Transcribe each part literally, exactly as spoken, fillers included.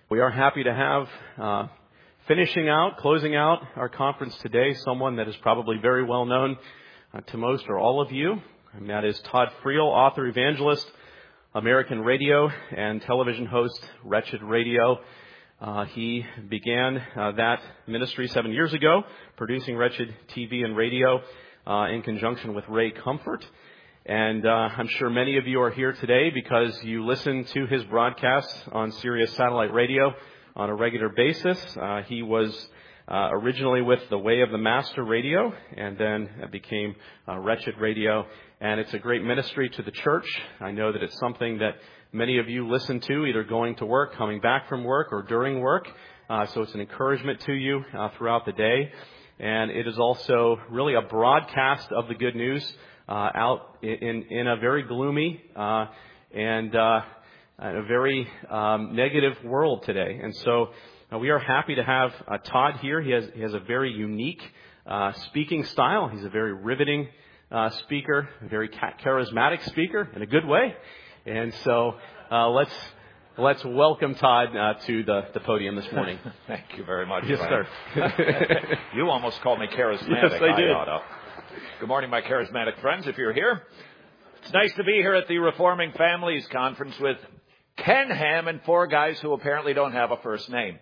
We are happy to have, uh, finishing out, closing out our conference today, someone that is probably very well known uh, to most or all of you, and that is Todd Friel, author, evangelist, American radio and television host, Wretched Radio. Uh, he began uh, that ministry seven years ago, producing Wretched T V and radio uh, in conjunction with Ray Comfort. And uh, I'm sure many of you are here today because you listen to his broadcasts on Sirius Satellite Radio on a regular basis. Uh, he was uh, originally with the Way of the Master Radio, and then became uh, Wretched Radio. And it's a great ministry to the church. I know that it's something that many of you listen to, either going to work, coming back from work, or during work. Uh, so it's an encouragement to you uh, throughout the day. And it is also really a broadcast of the good news Uh, out in, in a very gloomy uh, and uh, a very um, negative world today. And so uh, we are happy to have uh, Todd here. He has, he has a very unique uh, speaking style. He's a very riveting uh, speaker, a very charismatic speaker in a good way. And so uh, let's let's welcome Todd uh, to the, the podium this morning. Thank you very much. Yes, Ryan. sir. You almost called me charismatic. Yes, I did. I oughta. Good morning, my charismatic friends, if you're here. It's nice to be here at the Reforming Families Conference with Ken Ham and four guys who apparently don't have a first name.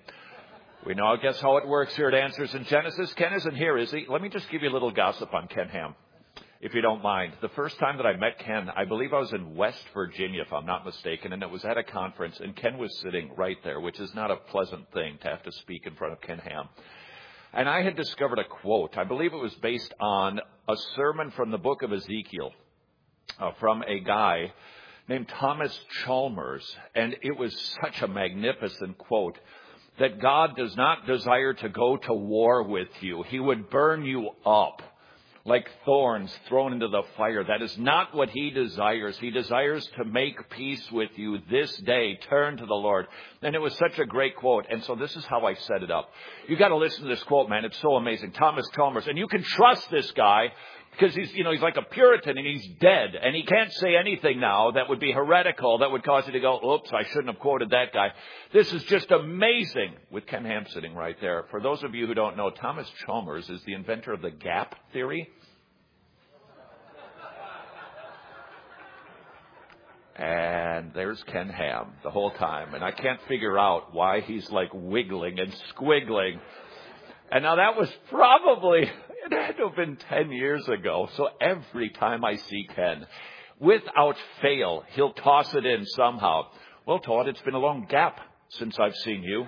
We know, I guess, how it works here at Answers in Genesis. Ken isn't here, is he? Let me just give you a little gossip on Ken Ham, if you don't mind. The first time that I met Ken, I believe I was in West Virginia, if I'm not mistaken, and it was at a conference, and Ken was sitting right there, which is not a pleasant thing to have to speak in front of Ken Ham. And I had discovered a quote. I believe it was based on a sermon from the book of Ezekiel uh, from a guy named Thomas Chalmers. And it was such a magnificent quote that God does not desire to go to war with you. He would burn you up like thorns thrown into the fire. That is not what he desires. He desires to make peace with you this day. Turn to the Lord. And it was such a great quote. And so this is how I set it up. You got to listen to this quote, man. It's so amazing. Thomas Chalmers. And you can trust this guy because he's, you know, he's like a Puritan and he's dead. And he can't say anything now that would be heretical, that would cause you to go, oops, I shouldn't have quoted that guy. This is just amazing with Ken Ham sitting right there. For those of you who don't know, Thomas Chalmers is the inventor of the gap theory. And there's Ken Ham the whole time. And I can't figure out why he's like wiggling and squiggling. And now that was probably, it had to have been ten years ago. So every time I see Ken, without fail, he'll toss it in somehow. Well, Todd, it's been a long gap since I've seen you.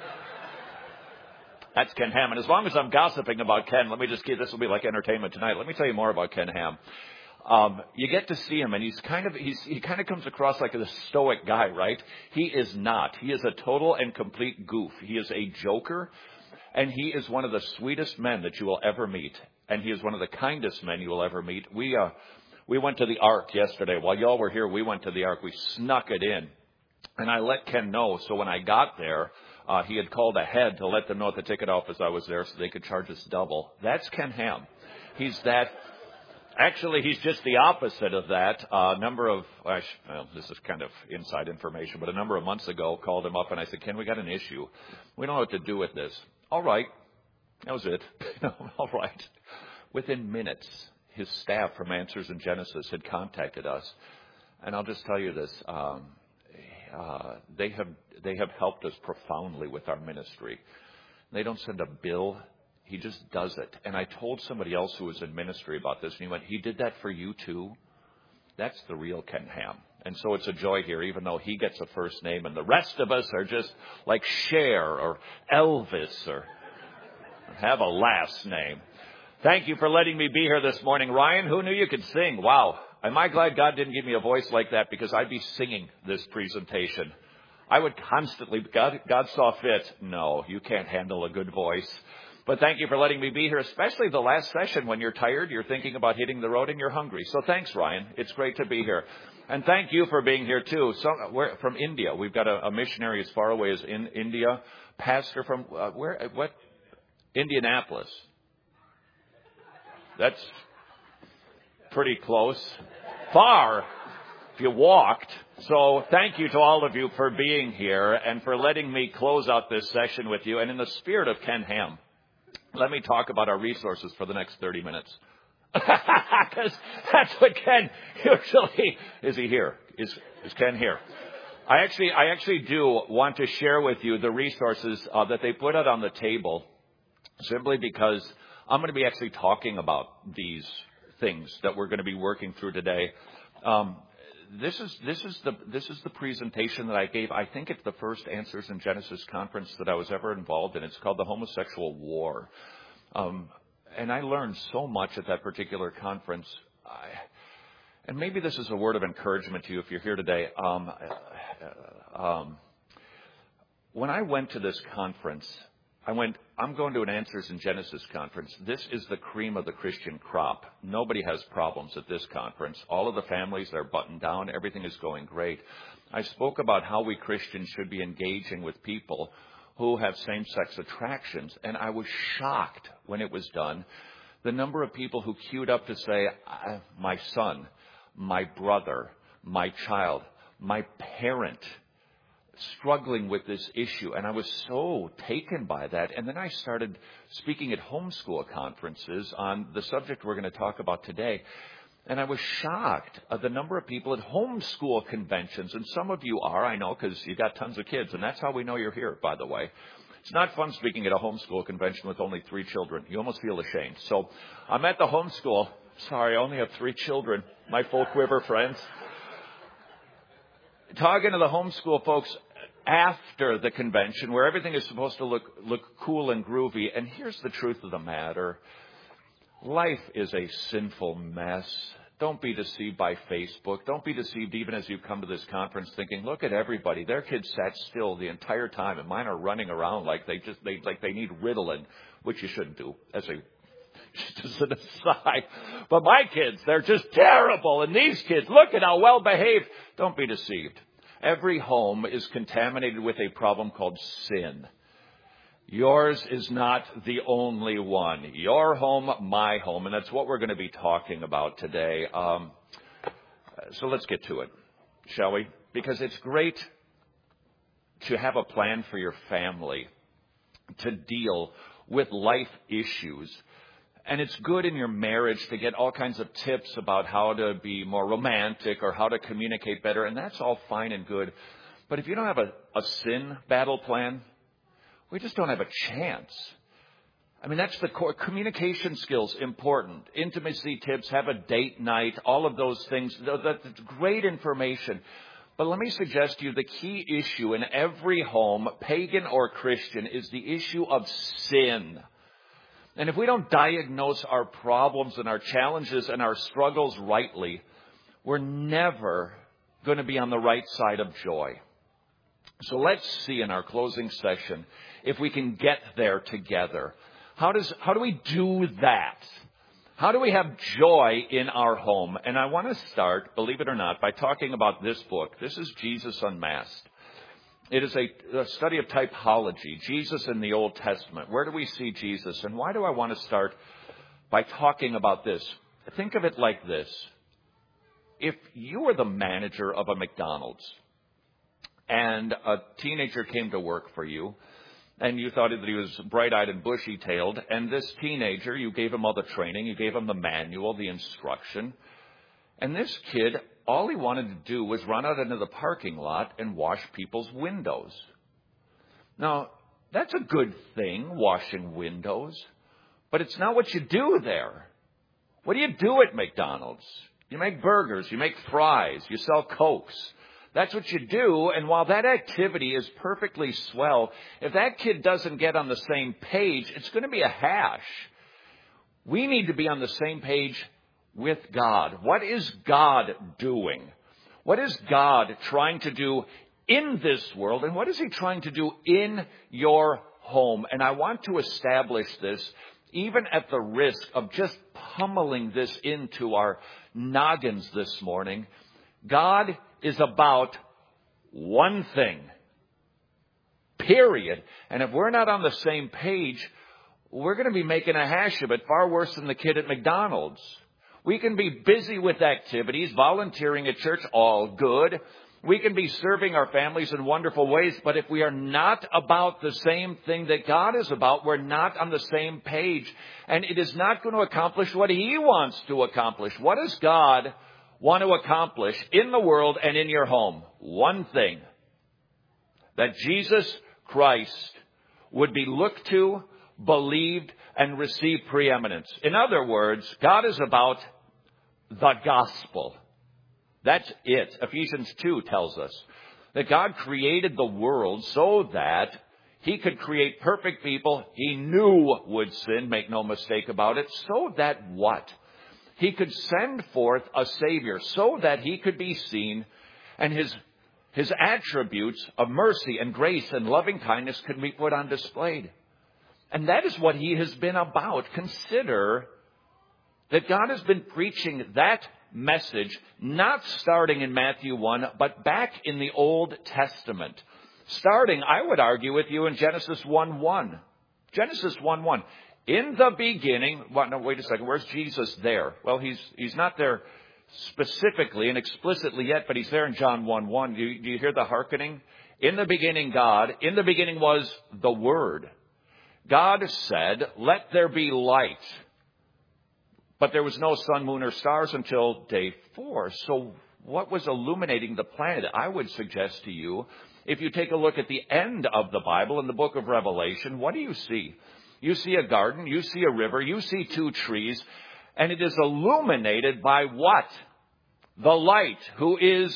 That's Ken Ham. And as long as I'm gossiping about Ken, let me just give, this will be like entertainment tonight. Let me tell you more about Ken Ham. Um, you get to see him, and he's kind of he's, he kind of comes across like a stoic guy, right? He is not. He is a total and complete goof. He is a joker, and he is one of the sweetest men that you will ever meet, and he is one of the kindest men you will ever meet. We uh we went to the Ark yesterday. While y'all were here, we went to the Ark. We snuck it in, and I let Ken know. So when I got there, uh, he had called ahead to let them know at the ticket office I was there, so they could charge us double. That's Ken Ham. He's that. Actually, he's just the opposite of that. A uh, number of, well, this is kind of inside information, but a number of months ago, called him up and I said, Ken, we got an issue. We don't know what to do with this. All right. That was it. All right. Within minutes, his staff from Answers in Genesis had contacted us. And I'll just tell you this. Um, uh, they have they have helped us profoundly with our ministry. They don't send a bill. He just does it. And I told somebody else who was in ministry about this, and he went, he did that for you too? That's the real Ken Ham. And so it's a joy here, even though he gets a first name, and the rest of us are just like Cher or Elvis or have a last name. Thank you for letting me be here this morning. Ryan, who knew you could sing? Wow. Am I glad God didn't give me a voice like that, because I'd be singing this presentation. I would constantly, God, God saw fit. No, you can't handle a good voice. But thank you for letting me be here, especially the last session when you're tired, you're thinking about hitting the road, and you're hungry. So thanks, Ryan. It's great to be here. And thank you for being here, too. So, we're from India. We've got a, a missionary as far away as in India. Pastor from, uh, where, what? Indianapolis. That's pretty close. Far. if you walked. So thank you to all of you for being here and for letting me close out this session with you. And in the spirit of Ken Ham, let me talk about our resources for the next thirty minutes. Because that's what Ken usually... Is he here? Is, is Ken here? I actually, I actually do want to share with you the resources uh, that they put out on the table, simply because I'm going to be actually talking about these things that we're going to be working through today. Um, this is this is the this is the presentation that I gave. I think it's the first Answers in Genesis conference that I was ever involved in. It's called the Homosexual War, um, and I learned so much at that particular conference. I, and maybe this is a word of encouragement to you if you're here today. Um, um, when I went to this conference, I went, I'm going to an Answers in Genesis conference. This is the cream of the Christian crop. Nobody has problems at this conference. All of the families are buttoned down. Everything is going great. I spoke about how we Christians should be engaging with people who have same-sex attractions. And I was shocked when it was done, the number of people who queued up to say, my son, my brother, my child, my parent, struggling with this issue. And I was so taken by that. And then I started speaking at homeschool conferences on the subject we're going to talk about today. And I was shocked at the number of people at homeschool conventions. And some of you are, I know, because you got tons of kids. And that's how we know you're here, by the way. It's not fun speaking at a homeschool convention with only three children. You almost feel ashamed. So I'm at the homeschool. Sorry, I only have three children. My full quiver friends. Talking to the homeschool folks after the convention, where everything is supposed to look look cool and groovy. And here's the truth of the matter. Life is a sinful mess. Don't be deceived by Facebook. Don't be deceived even as you come to this conference thinking, look at everybody. Their kids sat still the entire time, and mine are running around like they just they like they need Ritalin, which you shouldn't do as a just as an aside. But my kids, they're just terrible. And these kids, look at how well behaved. Don't be deceived. Every home is contaminated with a problem called sin. Yours is not the only one. Your home, my home. And that's what we're going to be talking about today. Um, so let's get to it, shall we? Because it's great to have a plan for your family to deal with life issues. And it's good in your marriage to get all kinds of tips about how to be more romantic or how to communicate better. And that's all fine and good. But if you don't have a, a sin battle plan, we just don't have a chance. I mean, that's the core. Communication skills, important. Intimacy tips, have a date night, all of those things. That's great information. But let me suggest to you the key issue in every home, pagan or Christian, is the issue of sin. And if we don't diagnose our problems and our challenges and our struggles rightly, we're never going to be on the right side of joy. So let's see in our closing session if we can get there together. How does, how do we do that? How do we have joy in our home? And I want to start, believe it or not, by talking about this book. This is Jesus Unmasked. It is a, a study of typology, Jesus in the Old Testament. Where do we see Jesus? And why do I want to start by talking about this? Think of it like this. If you were the manager of a McDonald's and a teenager came to work for you, and you thought that he was bright-eyed and bushy-tailed, and this teenager, you gave him all the training, you gave him the manual, the instruction, and this kid, all he wanted to do was run out into the parking lot and wash people's windows. Now, that's a good thing, washing windows, but it's not what you do there. What do you do at McDonald's? You make burgers, you make fries, you sell Cokes. That's what you do, and while that activity is perfectly swell, if that kid doesn't get on the same page, it's going to be a hash. We need to be on the same page with God. What is God doing? What is God trying to do in this world, and what is He trying to do in your home? And I want to establish this, even at the risk of just pummeling this into our noggins this morning. God is about one thing, period. And if we're not on the same page, we're going to be making a hash of it far worse than the kid at McDonald's. We can be busy with activities, volunteering at church, all good. We can be serving our families in wonderful ways, but if we are not about the same thing that God is about, we're not on the same page, and it is not going to accomplish what He wants to accomplish. What does God want to accomplish in the world and in your home? One thing, that Jesus Christ would be looked to, believed, and receive preeminence. In other words, God is about the gospel. That's it. Ephesians two tells us that God created the world so that He could create perfect people He knew would sin, make no mistake about it, so that what? He could send forth a Savior so that He could be seen and His, His attributes of mercy and grace and loving kindness could be put on display. And that is what He has been about. Consider that God has been preaching that message, not starting in Matthew one, but back in the Old Testament. Starting, I would argue with you, in Genesis one one. Genesis one one. In the beginning, well, no, wait a second, where's Jesus there? Well, he's he's not there specifically and explicitly yet, but He's there in John one one. Do you, do you hear the hearkening? In the beginning, God, in the beginning was the Word. God said, let there be light. But there was no sun, moon, or stars until day four. So what was illuminating the planet? I would suggest to you, if you take a look at the end of the Bible in the book of Revelation, what do you see? You see a garden, you see a river, you see two trees, and it is illuminated by what? The light, who is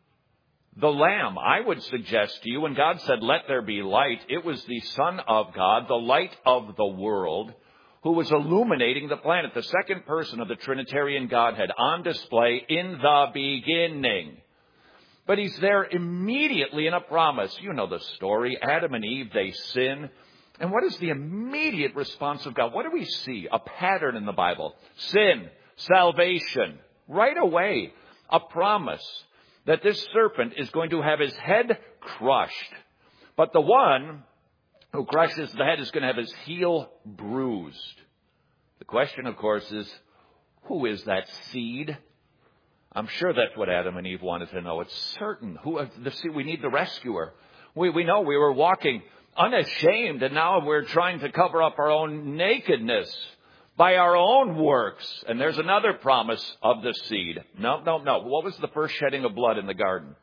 the Lamb. I would suggest to you, when God said, let there be light, it was the Son of God, the light of the world, who was illuminating the planet, the second person of the Trinitarian Godhead, on display in the beginning. But He's there immediately in a promise. You know the story. Adam and Eve, they sin. And what is the immediate response of God? What do we see? A pattern in the Bible. Sin, salvation. Right away, a promise that this serpent is going to have his head crushed. But the one who crushes the head is going to have his heel bruised. The question, of course, is, who is that seed? I'm sure that's what Adam and Eve wanted to know. It's certain. Who the seed? We need the rescuer. We we know we were walking unashamed, and now we're trying to cover up our own nakedness by our own works. And there's another promise of the seed. No, no, no. What was the first shedding of blood in the garden?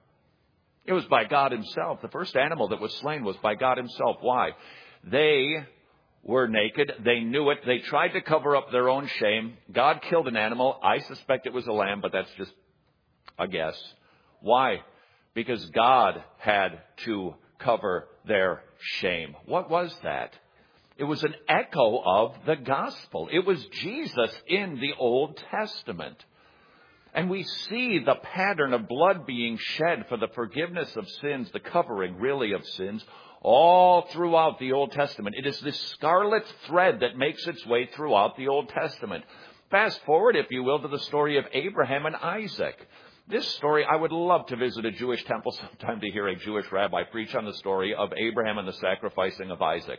It was by God Himself. The first animal that was slain was by God Himself. Why? They were naked. They knew it. They tried to cover up their own shame. God killed an animal. I suspect it was a lamb, but that's just a guess. Why? Because God had to cover their shame. What was that? It was an echo of the gospel. It was Jesus in the Old Testament. And we see the pattern of blood being shed for the forgiveness of sins, the covering really of sins, all throughout the Old Testament. It is this scarlet thread that makes its way throughout the Old Testament. Fast forward, if you will, to the story of Abraham and Isaac. This story, I would love to visit a Jewish temple sometime to hear a Jewish rabbi preach on the story of Abraham and the sacrificing of Isaac.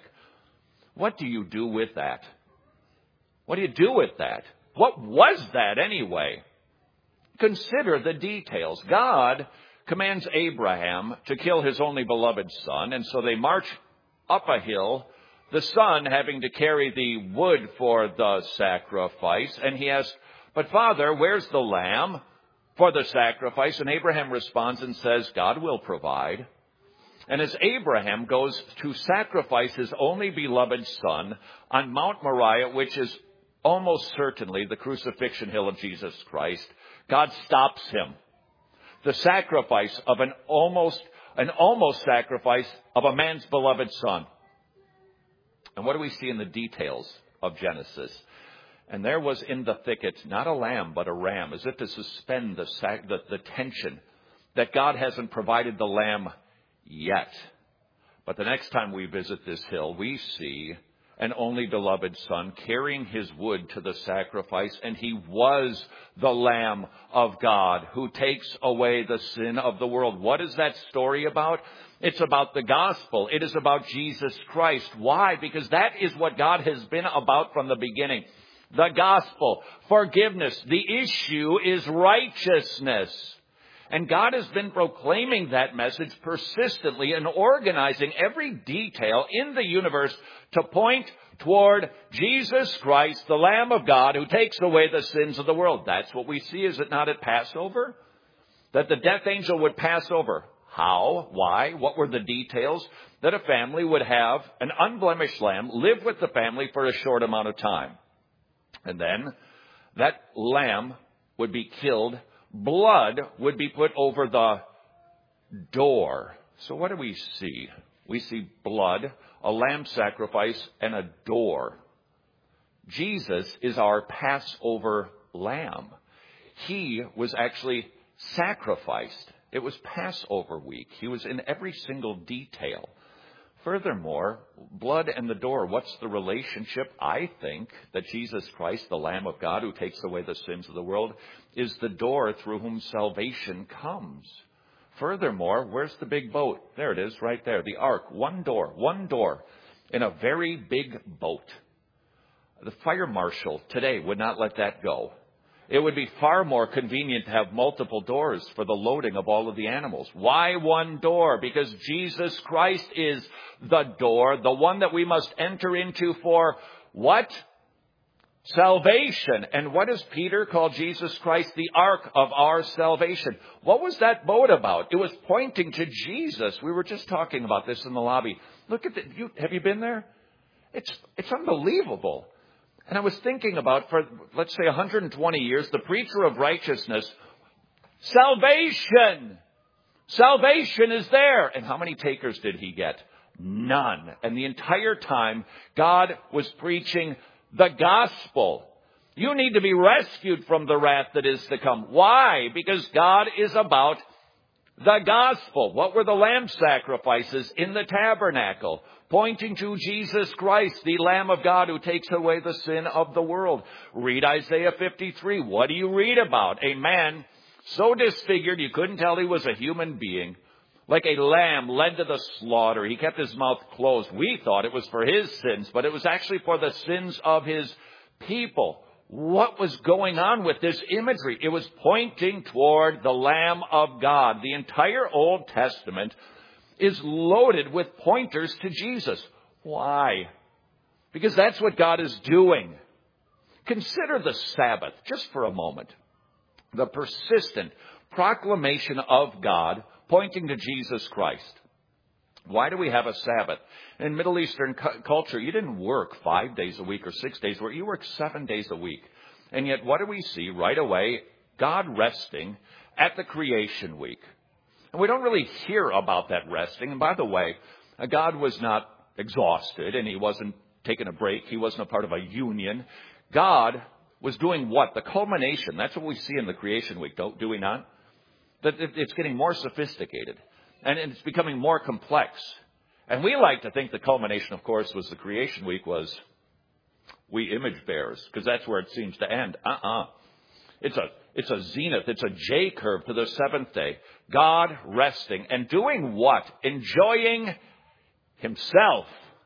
What do you do with that? What do you do with that? What was that anyway? Consider the details. God commands Abraham to kill his only beloved son, and so they march up a hill, the son having to carry the wood for the sacrifice, and he asks, but Father, where's the lamb for the sacrifice? And Abraham responds and says, God will provide. And as Abraham goes to sacrifice his only beloved son on Mount Moriah, which is almost certainly the crucifixion hill of Jesus Christ, God stops him. The sacrifice of an almost, an almost sacrifice of a man's beloved son. And what do we see in the details of Genesis? And there was in the thicket not a lamb, but a ram, as if to suspend the, sac- the, the tension that God hasn't provided the lamb yet. But the next time we visit this hill, we see an only beloved son carrying his wood to the sacrifice, and he was the Lamb of God who takes away the sin of the world. What is that story about? It's about the gospel. It is about Jesus Christ. Why? Because that is what God has been about from the beginning. The gospel. Forgiveness. The issue is righteousness. And God has been proclaiming that message persistently and organizing every detail in the universe to point toward Jesus Christ, the Lamb of God, who takes away the sins of the world. That's what we see, is it not, at Passover? That the death angel would pass over. How? Why? What were the details? That a family would have an unblemished lamb live with the family for a short amount of time. And then that lamb would be killed. Blood would be put over the door. So what do we see? We see blood, a lamb sacrifice, and a door. Jesus is our Passover lamb. He was actually sacrificed. It was Passover week. He was in every single detail. Furthermore, blood and the door, what's the relationship? I think that Jesus Christ, the Lamb of God who takes away the sins of the world, is the door through whom salvation comes. Furthermore, where's the big boat? There it is, right there, the ark. One door, one door in a very big boat. The fire marshal today would not let that go. It would be far more convenient to have multiple doors for the loading of all of the animals. Why one door? Because Jesus Christ is the door, the one that we must enter into for what? Salvation. And what does Peter call Jesus Christ? The ark of our salvation. What was that boat about? It was pointing to Jesus. We were just talking about this in the lobby. Look at the, you, have you been there? It's, it's unbelievable. And I was thinking about, for, let's say, one hundred twenty years, the preacher of righteousness, salvation! Salvation is there! And how many takers did he get? None. And the entire time, God was preaching the gospel. You need to be rescued from the wrath that is to come. Why? Because God is about the gospel. What were the lamb sacrifices in the tabernacle? Pointing to Jesus Christ, the Lamb of God who takes away the sin of the world. Read Isaiah fifty-three. What do you read about? A man so disfigured you couldn't tell he was a human being. Like a lamb led to the slaughter. He kept his mouth closed. We thought it was for his sins, but it was actually for the sins of his people. What was going on with this imagery? It was pointing toward the Lamb of God. The entire Old Testament is loaded with pointers to Jesus. Why? Because that's what God is doing. Consider the Sabbath just for a moment. The persistent proclamation of God pointing to Jesus Christ. Why do we have a Sabbath? In Middle Eastern cu- culture, you didn't work five days a week or six days a week. You worked seven days a week. And yet what do we see right away? God resting at the creation week. And we don't really hear about that resting. And by the way, God was not exhausted and he wasn't taking a break. He wasn't a part of a union. God was doing what? The culmination. That's what we see in the creation week, don't, do we not? That it's getting more sophisticated and it's becoming more complex. And we like to think the culmination, of course, was the creation week was we image bearers, because that's where it seems to end. Uh-uh. It's a It's a zenith. It's a J curve to the seventh day. God resting and doing what? Enjoying himself.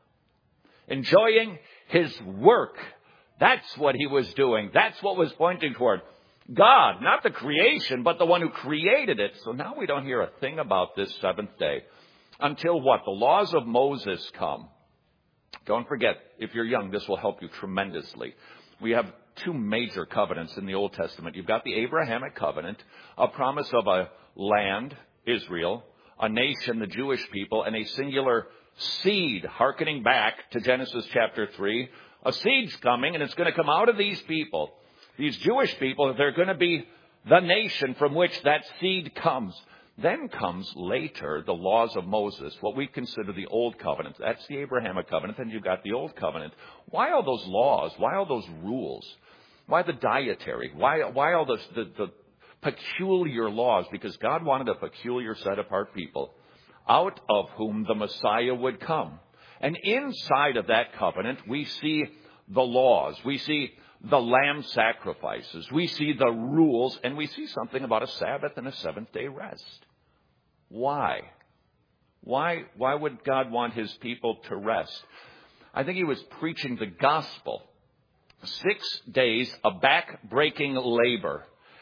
Enjoying his work. That's what he was doing. That's what was pointing toward. God, not the creation, but the one who created it. So now we don't hear a thing about this seventh day. Until what? The laws of Moses come. Don't forget, if you're young, this will help you tremendously. We have two major covenants in the Old Testament. You've got the Abrahamic covenant, a promise of a land, Israel, a nation, the Jewish people, and a singular seed, hearkening back to Genesis chapter three. A seed's coming, and it's going to come out of these people. These Jewish people, they're going to be the nation from which that seed comes. Then comes later the laws of Moses, what we consider the Old Covenant. That's the Abrahamic covenant. Then you've got the Old Covenant. Why all those laws? Why all those rules? Why the dietary? Why, why all the, the, the peculiar laws? Because God wanted a peculiar set-apart people, out of whom the Messiah would come. And inside of that covenant, we see the laws. We see the lamb sacrifices. We see the rules, and we see something about a Sabbath and a seventh-day rest. Why? Why, why would God want his people to rest? I think he was preaching the gospel. Six days of back-breaking labor.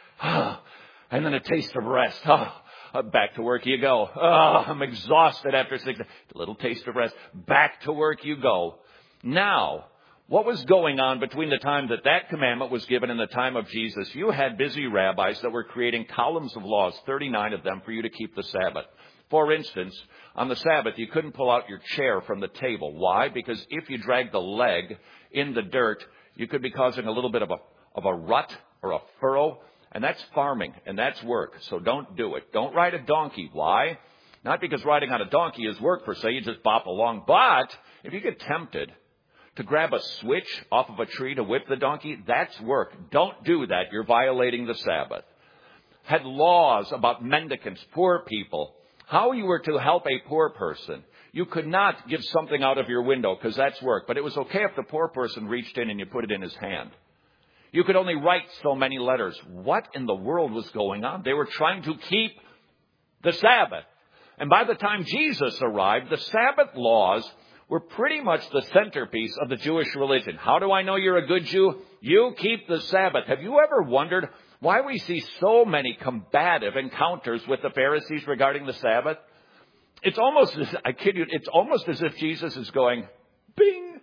And then a taste of rest. Oh, back to work you go. Oh, I'm exhausted after six days. A little taste of rest. Back to work you go. Now, what was going on between the time that that commandment was given and the time of Jesus? You had busy rabbis that were creating columns of laws, thirty-nine of them, for you to keep the Sabbath. For instance, on the Sabbath, you couldn't pull out your chair from the table. Why? Because if you dragged the leg in the dirt, you could be causing a little bit of a, of a rut or a furrow. And that's farming, and that's work. So don't do it. Don't ride a donkey. Why? Not because riding on a donkey is work per se. You just bop along. But if you get tempted to grab a switch off of a tree to whip the donkey, that's work. Don't do that. You're violating the Sabbath. Had laws about mendicants, poor people, how you were to help a poor person. You could not give something out of your window because that's work. But it was okay if the poor person reached in and you put it in his hand. You could only write so many letters. What in the world was going on? They were trying to keep the Sabbath. And by the time Jesus arrived, the Sabbath laws were pretty much the centerpiece of the Jewish religion. How do I know you're a good Jew? You keep the Sabbath. Have you ever wondered why we see so many combative encounters with the Pharisees regarding the Sabbath? It's almost, as, I kid you, it's almost as if Jesus is going, bing,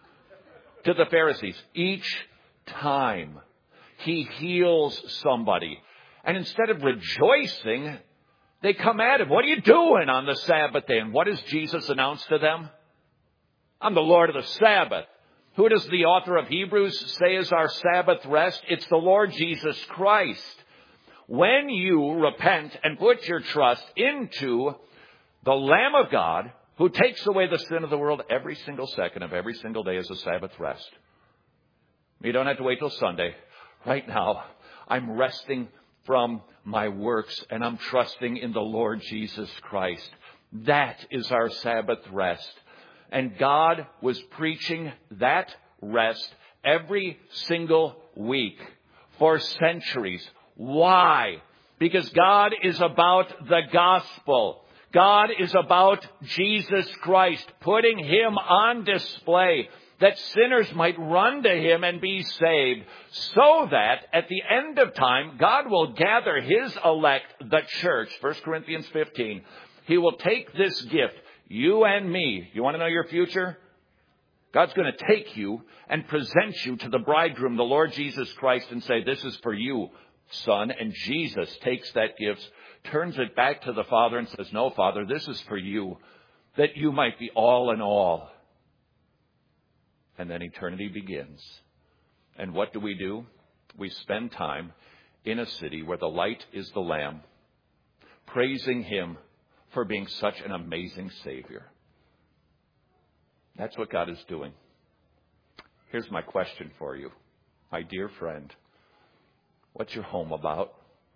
to the Pharisees. Each time he heals somebody. And instead of rejoicing, they come at him. What are you doing on the Sabbath day? And what does Jesus announce to them? I'm the Lord of the Sabbath. Who does the author of Hebrews say is our Sabbath rest? It's the Lord Jesus Christ. When you repent and put your trust into the Lamb of God, who takes away the sin of the world, every single second of every single day is a Sabbath rest. You don't have to wait till Sunday. Right now, I'm resting from my works and I'm trusting in the Lord Jesus Christ. That is our Sabbath rest. And God was preaching that rest every single week for centuries. Why? Because God is about the gospel. God is about Jesus Christ, putting him on display that sinners might run to him and be saved, so that at the end of time, God will gather his elect, the church, First Corinthians fifteen. He will take this gift, you and me. You want to know your future? God's going to take you and present you to the bridegroom, the Lord Jesus Christ, and say, this is for you, son. And Jesus takes that gift, turns it back to the Father and says, no, Father, this is for you, that you might be all in all. And then eternity begins. And what do we do? We spend time in a city where the light is the Lamb, praising him for being such an amazing Savior. That's what God is doing. Here's my question for you, my dear friend. What's your home about?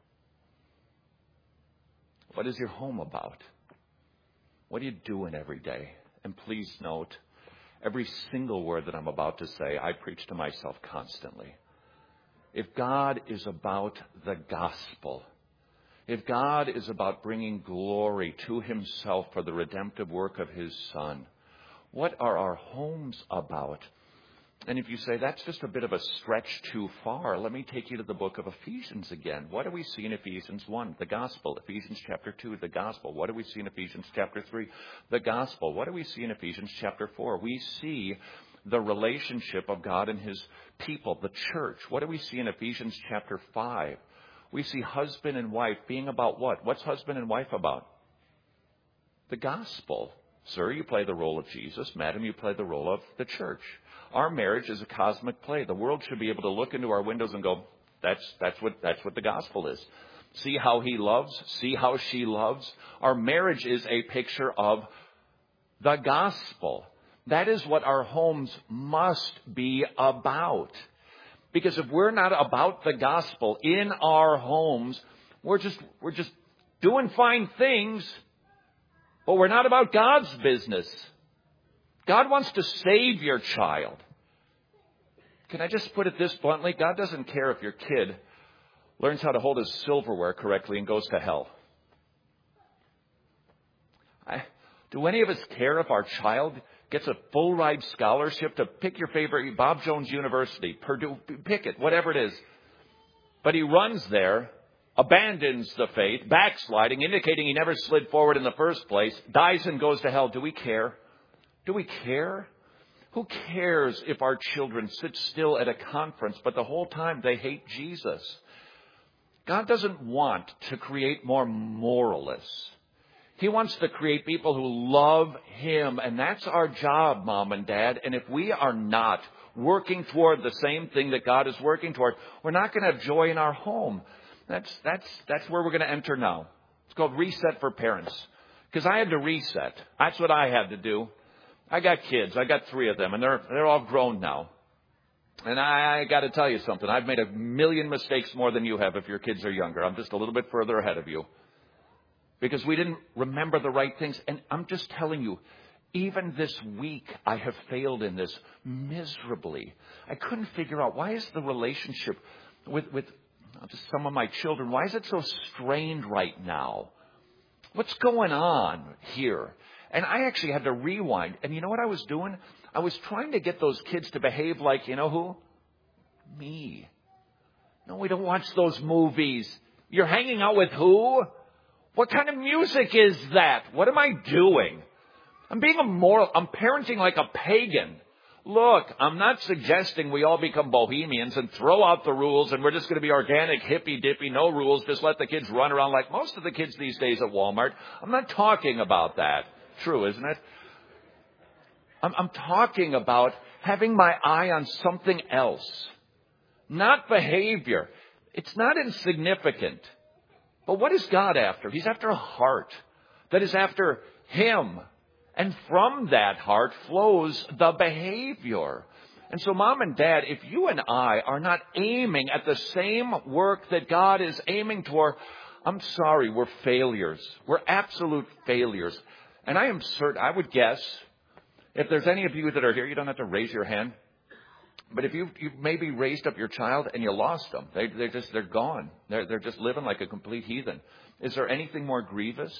What is your home about? What are you doing every day? And please note, every single word that I'm about to say, I preach to myself constantly. If God is about the gospel, if God is about bringing glory to himself for the redemptive work of his Son, what are our homes about? And if you say, that's just a bit of a stretch too far, let me take you to the book of Ephesians again. What do we see in Ephesians one? The gospel. Ephesians chapter two, the gospel. What do we see in Ephesians chapter three? The gospel. What do we see in Ephesians chapter four? We see the relationship of God and his people, the church. What do we see in Ephesians chapter five? We see husband and wife being about what? What's husband and wife about? The gospel. Sir, you play the role of Jesus. Madam, you play the role of the church. Our marriage is a cosmic play. The world should be able to look into our windows and go, that's, that's what, that's what the gospel is. See how he loves. See how she loves. Our marriage is a picture of the gospel. That is what our homes must be about. Because if we're not about the gospel in our homes, we're just, we're just doing fine things, but we're not about God's business. God wants to save your child. Can I just put it this bluntly? God doesn't care if your kid learns how to hold his silverware correctly and goes to hell. I, Do any of us care if our child gets a full ride scholarship to pick your favorite, Bob Jones University, Purdue, pick it, whatever it is. But he runs there, abandons the faith, backsliding, indicating he never slid forward in the first place, dies and goes to hell. Do we care? Do we care? Who cares if our children sit still at a conference, but the whole time they hate Jesus? God doesn't want to create more moralists. He wants to create people who love Him, and that's our job, Mom and Dad. And if we are not working toward the same thing that God is working toward, we're not going to have joy in our home. That's that's that's where we're going to enter now. It's called Reset for Parents. Because I had to reset. That's what I had to do. I got kids. I got three of them, and they're they're all grown now. And I, I got to tell you something. I've made a million mistakes more than you have if your kids are younger. I'm just a little bit further ahead of you. Because we didn't remember the right things. And I'm just telling you, even this week, I have failed in this miserably. I couldn't figure out, why is the relationship with, with just some of my children, why is it so strained right now? What's going on here? And I actually had to rewind. And you know what I was doing? I was trying to get those kids to behave like, you know who? Me. No, we don't watch those movies. You're hanging out with who? What kind of music is that? What am I doing? I'm being a moral, I'm parenting like a pagan. Look, I'm not suggesting we all become bohemians and throw out the rules and we're just going to be organic, hippy-dippy, no rules, just let the kids run around like most of the kids these days at Walmart. I'm not talking about that. True, isn't it? I'm, I'm talking about having my eye on something else. Not behavior. It's not insignificant. But what is God after? He's after a heart that is after Him. And from that heart flows the behavior. And so, Mom and Dad, if you and I are not aiming at the same work that God is aiming toward, I'm sorry, we're failures. We're absolute failures. And I am certain, I would guess, if there's any of you that are here, you don't have to raise your hand. But if you you maybe raised up your child and you lost them, they they just they're gone. They're they're just living like a complete heathen. Is there anything more grievous?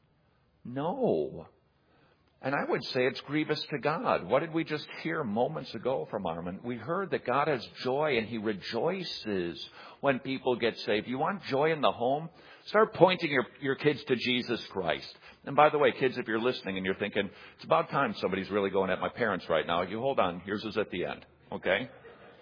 No. And I would say it's grievous to God. What did we just hear moments ago from Armin? We heard that God has joy and He rejoices when people get saved. You want joy in the home? Start pointing your, your kids to Jesus Christ. And by the way, kids, if you're listening and you're thinking, it's about time somebody's really going at my parents right now, you hold on. Yours is at the end. Okay?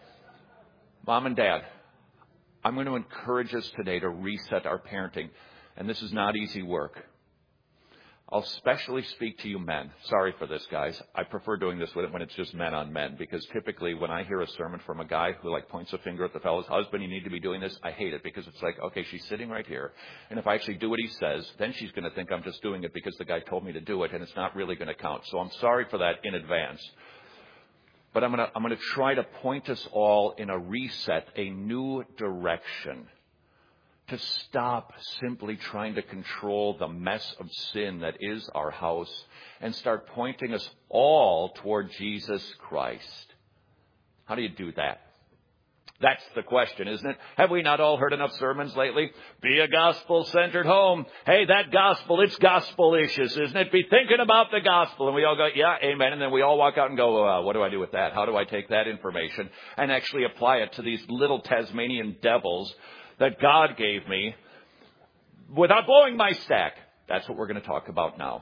Mom and Dad, I'm going to encourage us today to reset our parenting. And this is not easy work. I'll especially speak to you men. Sorry for this, guys. I prefer doing this when it's just men on men, because typically when I hear a sermon from a guy who like points a finger at the fellow's husband, you need to be doing this, I hate it, because it's like, okay, she's sitting right here, and if I actually do what he says, then she's going to think I'm just doing it because the guy told me to do it, and it's not really going to count. So I'm sorry for that in advance. But I'm going to I'm going to try to point us all in a reset, a new direction. To stop simply trying to control the mess of sin that is our house and start pointing us all toward Jesus Christ. How do you do that? That's the question, isn't it? Have we not all heard enough sermons lately? Be a gospel-centered home. Hey, that gospel, it's gospel-issues, isn't it? Be thinking about the gospel. And we all go, yeah, amen. And then we all walk out and go, uh, what do I do with that? How do I take that information and actually apply it to these little Tasmanian devils that God gave me without blowing my stack? That's what we're going to talk about now.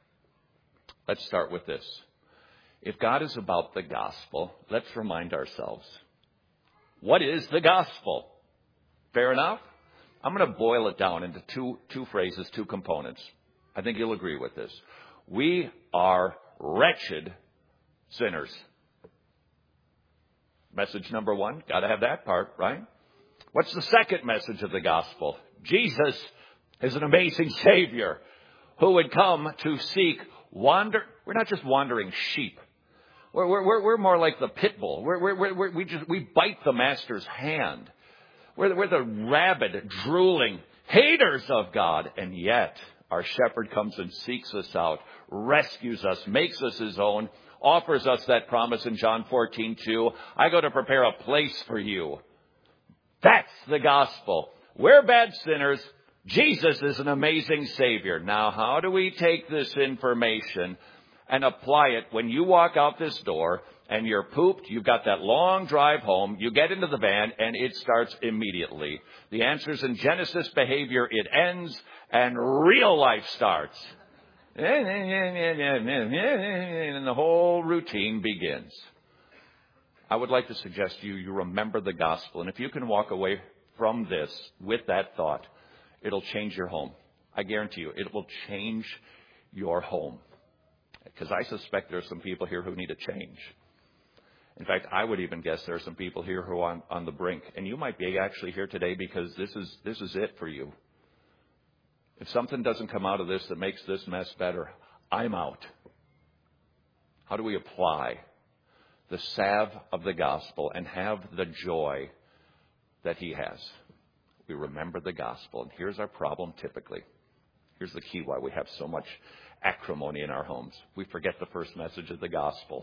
Let's start with this. If God is about the gospel, let's remind ourselves, what is the gospel? Fair enough? I'm going to boil it down into two, two phrases, two components. I think you'll agree with this. We are wretched sinners. Message number one, got to have that part, right? What's the second message of the gospel? Jesus is an amazing Savior who would come to seek wander. We're not just wandering sheep. We're, we're, we're more like the pit bull. We're, we're, we're, we just we bite the master's hand. We're, we're the rabid, drooling haters of God. And yet our shepherd comes and seeks us out, rescues us, makes us his own, offers us that promise in John fourteen two. I go to prepare a place for you. That's the gospel. We're bad sinners. Jesus is an amazing Savior. Now, how do we take this information and apply it when you walk out this door and you're pooped, you've got that long drive home, you get into the van, and it starts immediately? The answer's in Genesis behavior. It ends, and real life starts. And the whole routine begins. I would like to suggest to you, you remember the gospel. And if you can walk away from this with that thought, it'll change your home. I guarantee you, it will change your home. Because I suspect there are some people here who need a change. In fact, I would even guess there are some people here who are on, on the brink. And you might be actually here today because this is this is it for you. If something doesn't come out of this that makes this mess better, I'm out. How do we apply the salve of the gospel and have the joy that he has? We remember the gospel. And here's our problem typically. Here's the key why we have so much acrimony in our homes. We forget the first message of the gospel.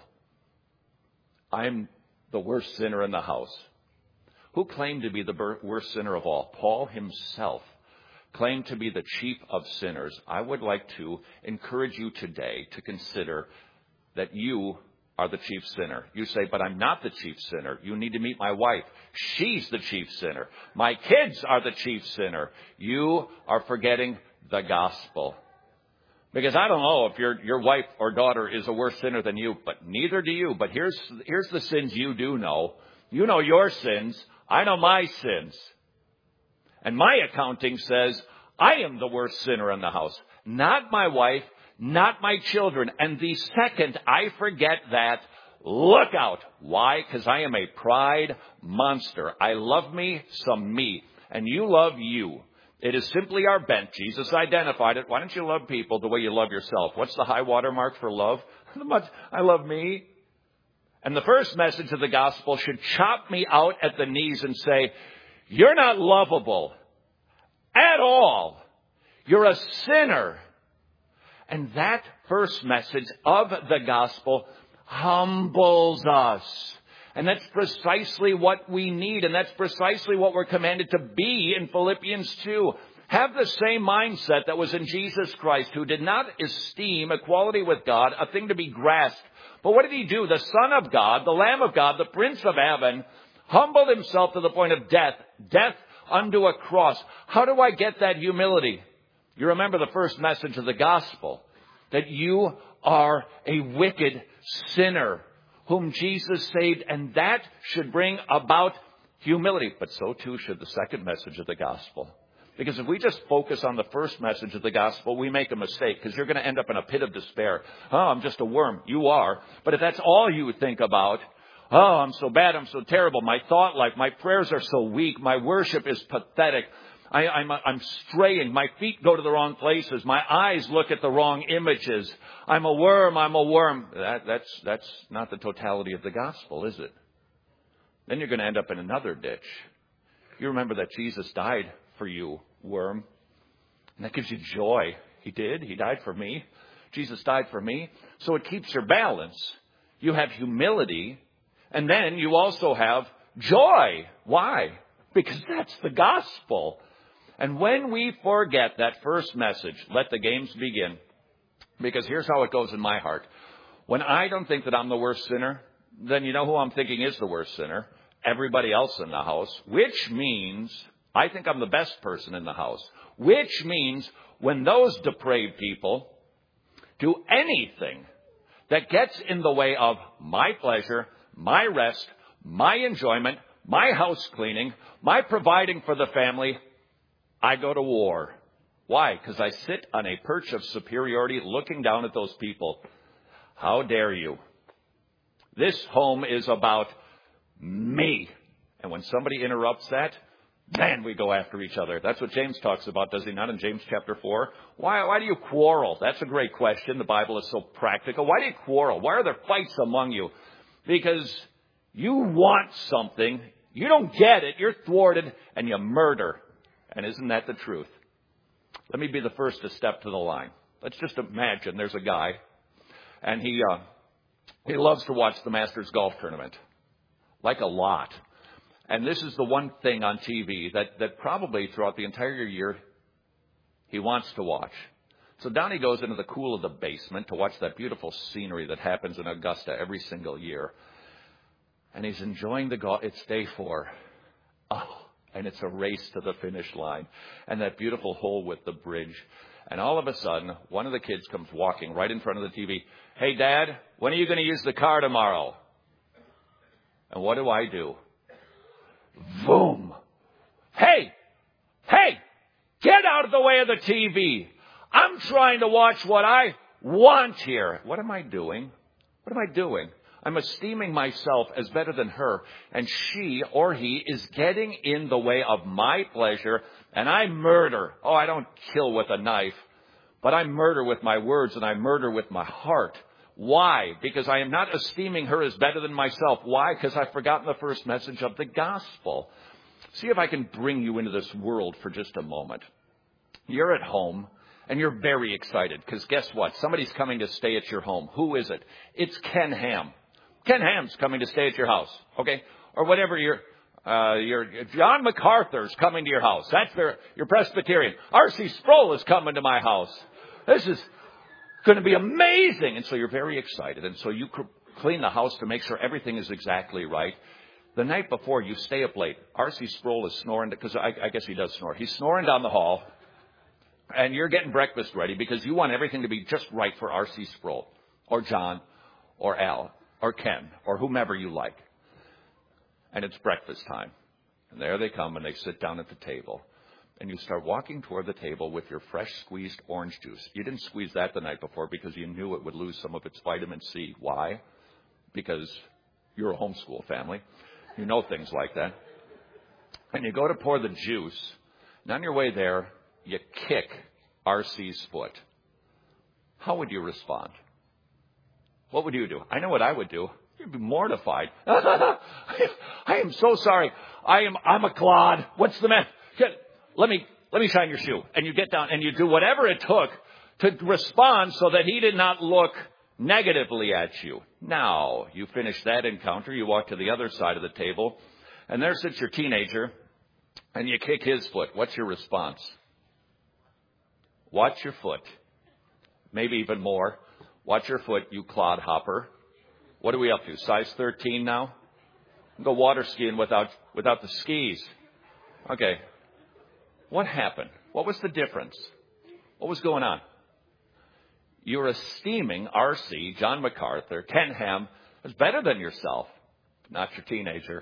I'm the worst sinner in the house. Who claimed to be the worst sinner of all? Paul himself claimed to be the chief of sinners. I would like to encourage you today to consider that you are the chief sinner. You say, but I'm not the chief sinner. You need to meet my wife. She's the chief sinner. My kids are the chief sinner. You are forgetting the gospel. Because I don't know if your your wife or daughter is a worse sinner than you, but neither do you. But here's here's the sins you do know. You know your sins. I know my sins. And my accounting says I am the worst sinner in the house. Not my wife, not my children. And the second I forget that, look out. Why? Because I am a pride monster. I love me some me. And you love you. It is simply our bent. Jesus identified it. Why don't you love people the way you love yourself? What's the high water mark for love? I love me. And the first message of the gospel should chop me out at the knees and say, you're not lovable at all. You're a sinner. And that first message of the gospel humbles us. And that's precisely what we need. And that's precisely what we're commanded to be in Philippians two. Have the same mindset that was in Jesus Christ, who did not esteem equality with God a thing to be grasped. But what did he do? The Son of God, the Lamb of God, the Prince of Heaven, humbled himself to the point of death, death unto a cross. How do I get that humility? You remember the first message of the gospel, that you are a wicked sinner whom Jesus saved, and that should bring about humility. But so too should the second message of the gospel. Because if we just focus on the first message of the gospel, we make a mistake, because you're going to end up in a pit of despair. Oh, I'm just a worm. You are. But if that's all you think about, oh, I'm so bad, I'm so terrible, my thought life, my prayers are so weak, my worship is pathetic, I, I'm, I'm straying. My feet go to the wrong places. My eyes look at the wrong images. I'm a worm. I'm a worm. That, that's, that's not the totality of the gospel, is it? Then you're going to end up in another ditch. You remember that Jesus died for you, worm. And that gives you joy. He did. He died for me. Jesus died for me. So it keeps your balance. You have humility. And then you also have joy. Why? Because that's the gospel. And when we forget that first message, let the games begin. Because here's how it goes in my heart. When I don't think that I'm the worst sinner, then you know who I'm thinking is the worst sinner? Everybody else in the house. Which means I think I'm the best person in the house. Which means when those depraved people do anything that gets in the way of my pleasure, my rest, my enjoyment, my house cleaning, my providing for the family, I go to war. Why? Because I sit on a perch of superiority looking down at those people. How dare you? This home is about me. And when somebody interrupts that, man, we go after each other. That's what James talks about, does he not, in James chapter four? Why, why do you quarrel? That's a great question. The Bible is so practical. Why do you quarrel? Why are there fights among you? Because you want something, you don't get it, you're thwarted, and you murder. And isn't that the truth? Let me be the first to step to the line. Let's just imagine there's a guy, and he uh, he loves to watch the Masters golf tournament, like a lot. And this is the one thing on T V that, that probably throughout the entire year He wants to watch. So down he goes into the cool of the basement to watch that beautiful scenery that happens in Augusta every single year. And he's enjoying the golf. It's day four. Oh, and it's a race to the finish line. And that beautiful hole with the bridge. And all of a sudden, one of the kids comes walking right in front of the T V. Hey, Dad, when are you going to use the car tomorrow? And what do I do? Boom. Hey, hey, get out of the way of the T V. I'm trying to watch what I want here. What am I doing? What am I doing? I'm esteeming myself as better than her, and she or he is getting in the way of my pleasure, and I murder. Oh, I don't kill with a knife, but I murder with my words, and I murder with my heart. Why? Because I am not esteeming her as better than myself. Why? Because I've forgotten the first message of the gospel. See if I can bring you into this world for just a moment. You're at home, and you're very excited, because guess what? Somebody's coming to stay at your home. Who is it? It's Ken Ham. Ken Ham's coming to stay at your house, okay? Or whatever your, uh, your, John MacArthur's coming to your house. That's their, your Presbyterian. R C Sproul is coming to my house. This is going to be amazing. And so you're very excited. And so you clean the house to make sure everything is exactly right. The night before, you stay up late. R C Sproul is snoring, because I, I guess he does snore. He's snoring down the hall. And you're getting breakfast ready because you want everything to be just right for R C Sproul or John or Al or Ken or whomever you like. And it's breakfast time. And there they come, and they sit down at the table. And you start walking toward the table with your fresh squeezed orange juice. You didn't squeeze that the night before because you knew it would lose some of its vitamin C. Why? Because you're a homeschool family. You know things like that. And you go to pour the juice. And on your way there, you kick R C's foot. How would you respond? What would you do? I know what I would do. You'd be mortified. I am so sorry. I am, I'm a clod. What's the matter? Let me, let me shine your shoe. And you get down and you do whatever it took to respond so that he did not look negatively at you. Now, you finish that encounter. You walk to the other side of the table, and there sits your teenager, and you kick his foot. What's your response? Watch your foot. Maybe even more. Watch your foot, you clodhopper. What are we up to? Size thirteen now? Go water skiing without without the skis. Okay. What happened? What was the difference? What was going on? You're esteeming R C, John MacArthur, Ken Ham, as better than yourself, not your teenager.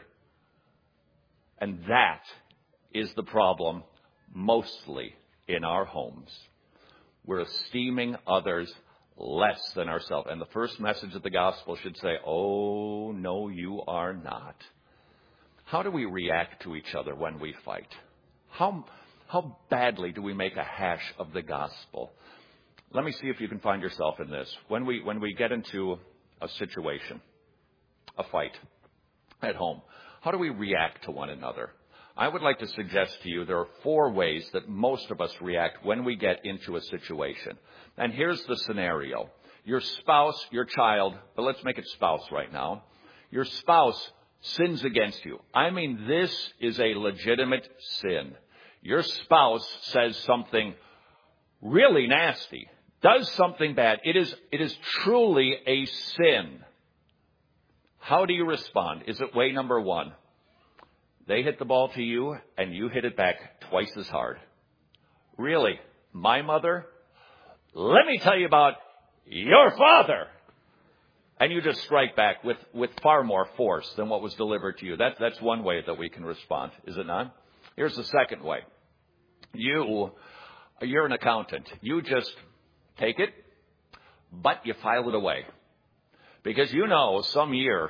And that is the problem mostly in our homes. We're esteeming others less than ourselves. And the first message of the gospel should say, oh, no, you are not. How do we react to each other when we fight? How, how badly do we make a hash of the gospel? Let me see if you can find yourself in this. When we, when we get into a situation, a fight at home, how do we react to one another? I would like to suggest to you there are four ways that most of us react when we get into a situation. And here's the scenario. Your spouse, your child, but let's make it spouse right now. Your spouse sins against you. I mean, this is a legitimate sin. Your spouse says something really nasty, does something bad. It is, it is truly a sin. How do you respond? Is it way number one? They hit the ball to you, and you hit it back twice as hard. Really? My mother? Let me tell you about your father. And you just strike back with, with far more force than what was delivered to you. That, that's one way that we can respond, is it not? Here's the second way. You, you're an accountant. You just take it, but you file it away. Because you know some year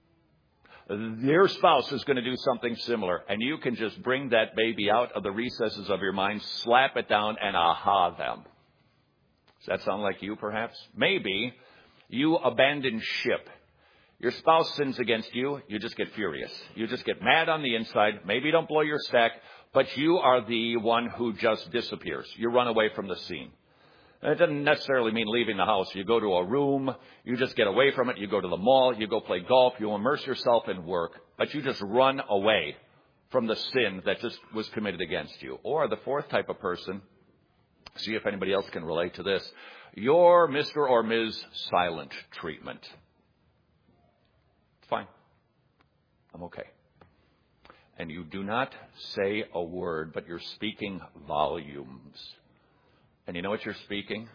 your spouse is going to do something similar, and you can just bring that baby out of the recesses of your mind, slap it down, and aha them. Does that sound like you, perhaps? Maybe you abandon ship. Your spouse sins against you, you just get furious. You just get mad on the inside. Maybe you don't blow your stack, but you are the one who just disappears. You run away from the scene. And it doesn't necessarily mean leaving the house. You go to a room, you just get away from it, you go to the mall, you go play golf, you immerse yourself in work, but you just run away from the sin that just was committed against you. Or the fourth type of person See if anybody else can relate to this. Your Mister or Miz Silent treatment. Fine. I'm okay. And you do not say a word, but you're speaking volumes. And you know what you're speaking?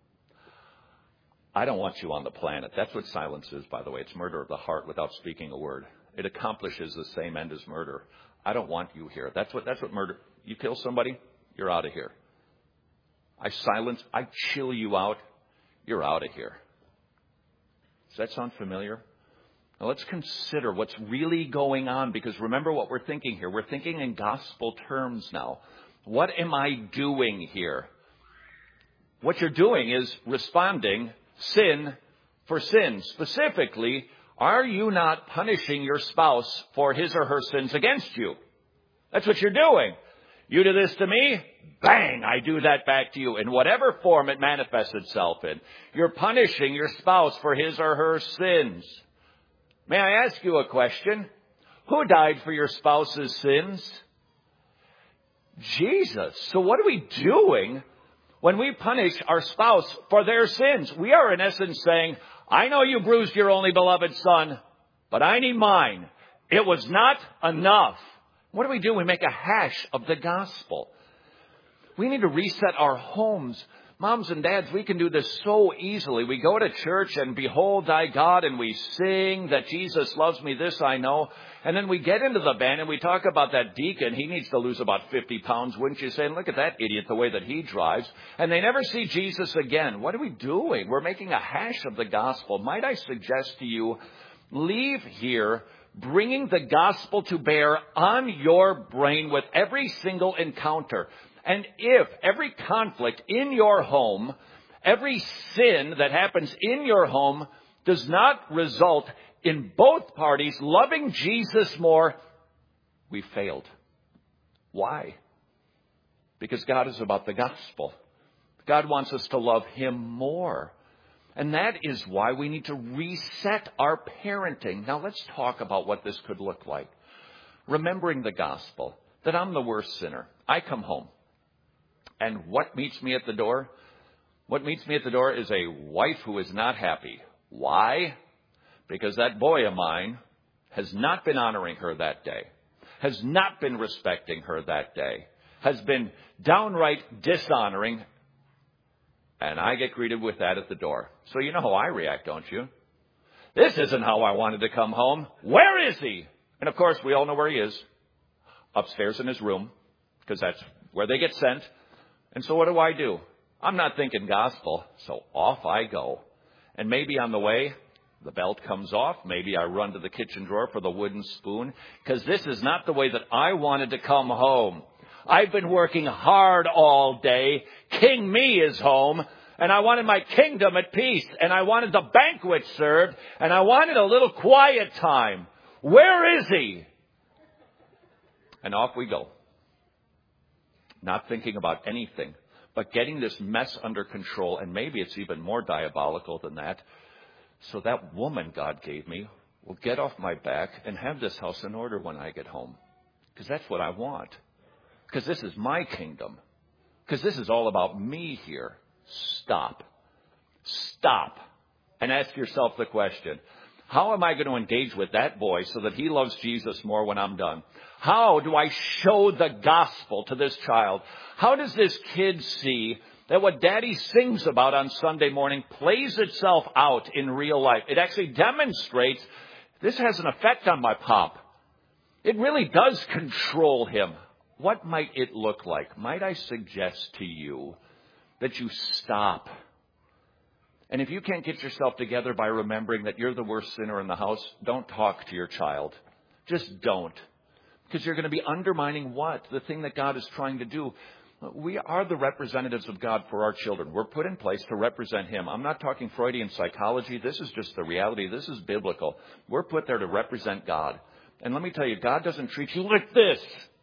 I don't want you on the planet. That's what silence is, by the way. It's murder of the heart without speaking a word. It accomplishes the same end as murder. I don't want you here. That's what, that's what murder. You kill somebody, you're out of here. I silence, I chill you out, you're out of here. Does that sound familiar? Now let's consider what's really going on, because remember what we're thinking here. We're thinking in gospel terms now. What am I doing here? What you're doing is responding sin for sin. Specifically, are you not punishing your spouse for his or her sins against you? That's what you're doing. You do this to me, bang, I do that back to you in whatever form it manifests itself in. You're punishing your spouse for his or her sins. May I ask you a question? Who died for your spouse's sins? Jesus. So what are we doing when we punish our spouse for their sins? We are in essence saying, I know you bruised your only beloved son, but I need mine. It was not enough. What do we do? We make a hash of the gospel. We need to reset our homes. Moms and dads, we can do this so easily. We go to church and behold thy God, and we sing that Jesus loves me, this I know. And then we get into the band and we talk about that deacon. He needs to lose about fifty pounds, wouldn't you say? And look at that idiot, the way that he drives. And they never see Jesus again. What are we doing? We're making a hash of the gospel. Might I suggest to you, leave here bringing the gospel to bear on your brain with every single encounter. And if every conflict in your home, every sin that happens in your home does not result in both parties loving Jesus more, we failed. Why? Because God is about the gospel. God wants us to love him more. And that is why we need to reset our parenting. Now let's talk about what this could look like. Remembering the gospel, that I'm the worst sinner. I come home. And what meets me at the door? What meets me at the door is a wife who is not happy. Why? Because that boy of mine has not been honoring her that day, has not been respecting her that day, has been downright dishonoring, and I get greeted with that at the door. So you know how I react, don't you? This isn't how I wanted to come home. Where is he? And of course, we all know where he is. Upstairs in his room, because that's where they get sent. And so what do I do? I'm not thinking gospel, so off I go. And maybe on the way, the belt comes off. Maybe I run to the kitchen drawer for the wooden spoon, because this is not the way that I wanted to come home. I've been working hard all day. King me is home. And I wanted my kingdom at peace. And I wanted the banquet served. And I wanted a little quiet time. Where is he? And off we go. Not thinking about anything, but getting this mess under control. And maybe it's even more diabolical than that. So that woman God gave me will get off my back and have this house in order when I get home. Because that's what I want. Because this is my kingdom. Because this is all about me here. Stop. Stop. And ask yourself the question, how am I going to engage with that boy so that he loves Jesus more when I'm done? How do I show the gospel to this child? How does this kid see that what Daddy sings about on Sunday morning plays itself out in real life? It actually demonstrates this has an effect on my pop. It really does control him. What might it look like? Might I suggest to you that you stop? And if you can't get yourself together by remembering that you're the worst sinner in the house, don't talk to your child. Just don't. Because you're going to be undermining what? The thing that God is trying to do. We are the representatives of God for our children. We're put in place to represent him. I'm not talking Freudian psychology. This is just the reality. This is biblical. We're put there to represent God. And let me tell you, God doesn't treat you like this.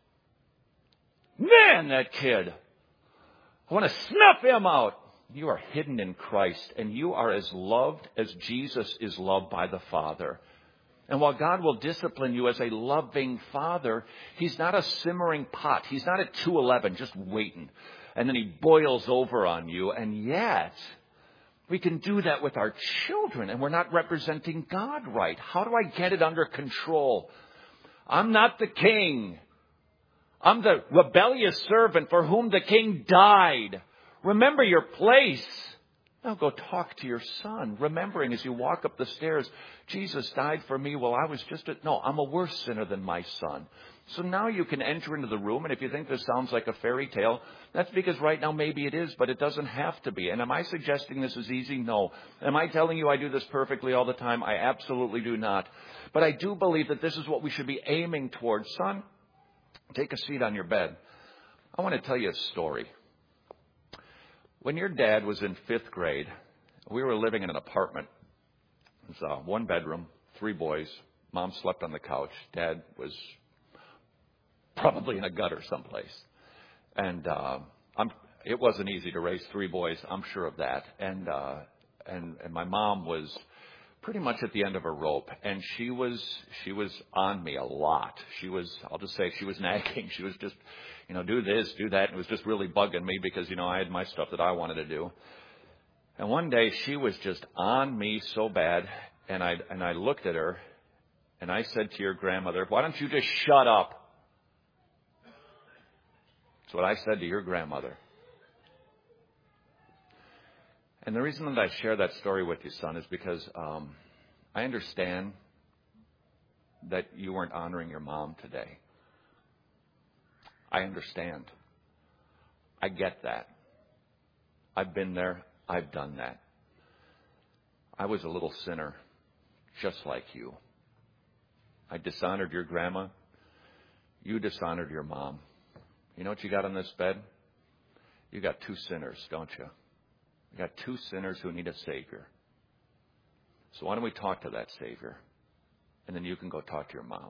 Man, that kid. I want to snuff him out. You are hidden in Christ, and you are as loved as Jesus is loved by the Father. And while God will discipline you as a loving father, he's not a simmering pot. He's not at two eleven just waiting. and then he boils over on you. And yet, we can do that with our children, and we're not representing God right. How do I get it under control? I'm not the king. I'm the rebellious servant for whom the king died. Remember your place. Now go talk to your son, remembering as you walk up the stairs, Jesus died for me while I was just a... No, I'm a worse sinner than my son. So now you can enter into the room, and if you think this sounds like a fairy tale, that's because right now maybe it is, but it doesn't have to be. And am I suggesting this is easy? No. Am I telling you I do this perfectly all the time? I absolutely do not. But I do believe that this is what we should be aiming towards. Son, take a seat on your bed. I want to tell you a story. When your dad was in fifth grade, we were living in an apartment. It was uh, one bedroom, three boys. Mom slept on the couch. Dad was probably in a gutter someplace. And uh, I'm, it wasn't easy to raise three boys. I'm sure of that. And, uh, and and my mom was pretty much at the end of her rope. And she was she was on me a lot. She was, I'll just say, she was nagging. She was just... You know, do this, do that. And it was just really bugging me because, you know, I had my stuff that I wanted to do. And one day she was just on me so bad. And I, and I looked at her and I said to your grandmother, why don't you just shut up? That's what I said to your grandmother. And the reason that I share that story with you, son, is because um, I understand that you weren't honoring your mom today. I understand. I get that. I've been there. I've done that. I was a little sinner, just like you. I dishonored your grandma. You dishonored your mom. You know what you got on this bed? You got two sinners, don't you? You got two sinners who need a Savior. So why don't we talk to that Savior? And then you can go talk to your mom.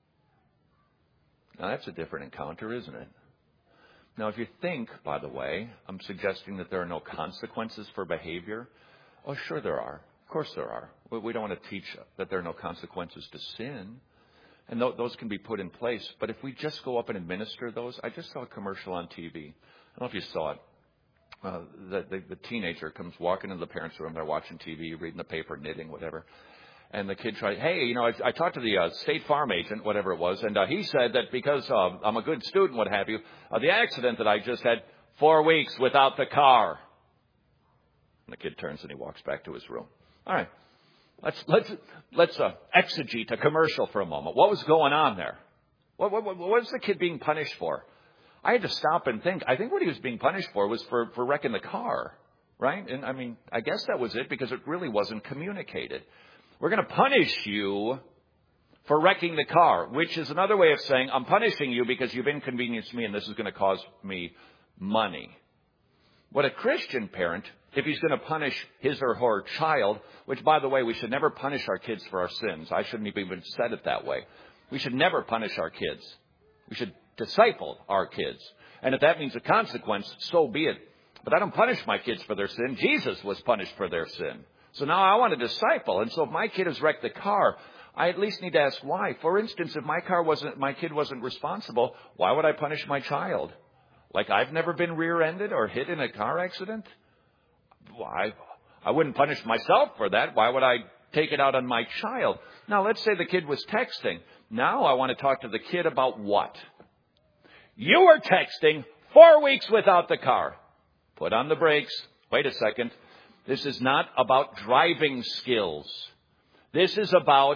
Now, that's a different encounter, isn't it? Now, if you think, by the way, I'm suggesting that there are no consequences for behavior. Oh, sure there are. Of course there are. We don't want to teach that there are no consequences to sin. And th- those can be put in place. But if we just go up and administer those, I just saw a commercial on T V. I don't know if you saw it. Uh, the, the, the teenager comes walking into the parents' room. They're watching T V, reading the paper, knitting, whatever. And the kid tried, hey, you know, I, I talked to the uh, State Farm agent, whatever it was, and uh, he said that because uh, I'm a good student, what have you, uh, the accident that I just had, four weeks without the car. And the kid turns and he walks back to his room. All right, let's let's let's uh, exegete a commercial for a moment. What was going on there? What, what, what was the kid being punished for? I had to stop and think. I think what he was being punished for was for, for wrecking the car, right? And I mean, I guess that was it because it really wasn't communicated. We're going to punish you for wrecking the car, which is another way of saying, I'm punishing you because you've inconvenienced me and this is going to cause me money. What a Christian parent, if he's going to punish his or her child, which, by the way, we should never punish our kids for our sins. I shouldn't have even said it that way. We should never punish our kids. We should disciple our kids. And if that means a consequence, so be it. But I don't punish my kids for their sin. Jesus was punished for their sin. So now I want to disciple. And so if my kid has wrecked the car, I at least need to ask why. For instance, if my car wasn't, my kid wasn't responsible, why would I punish my child? Like I've never been rear-ended or hit in a car accident? Why? I wouldn't punish myself for that. Why would I take it out on my child? Now, let's say the kid was texting. Now I want to talk to the kid about what? You were texting four weeks without the car. Put on the brakes. Wait a second. This is not about driving skills. This is about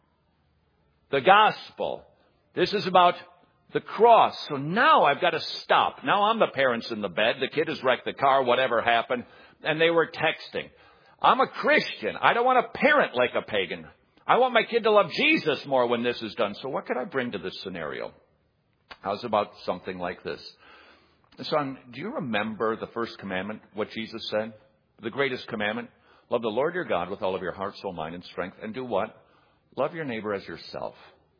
the gospel. This is about the cross. So now I've got to stop. Now I'm the parents in the bed. The kid has wrecked the car, whatever happened, and they were texting. I'm a Christian. I don't want to parent like a pagan. I want my kid to love Jesus more when this is done. So what could I bring to this scenario? How's about something like this? Son, do you remember the first commandment, what Jesus said? The greatest commandment, love the Lord your God with all of your heart, soul, mind, and strength. And do what? Love your neighbor as yourself.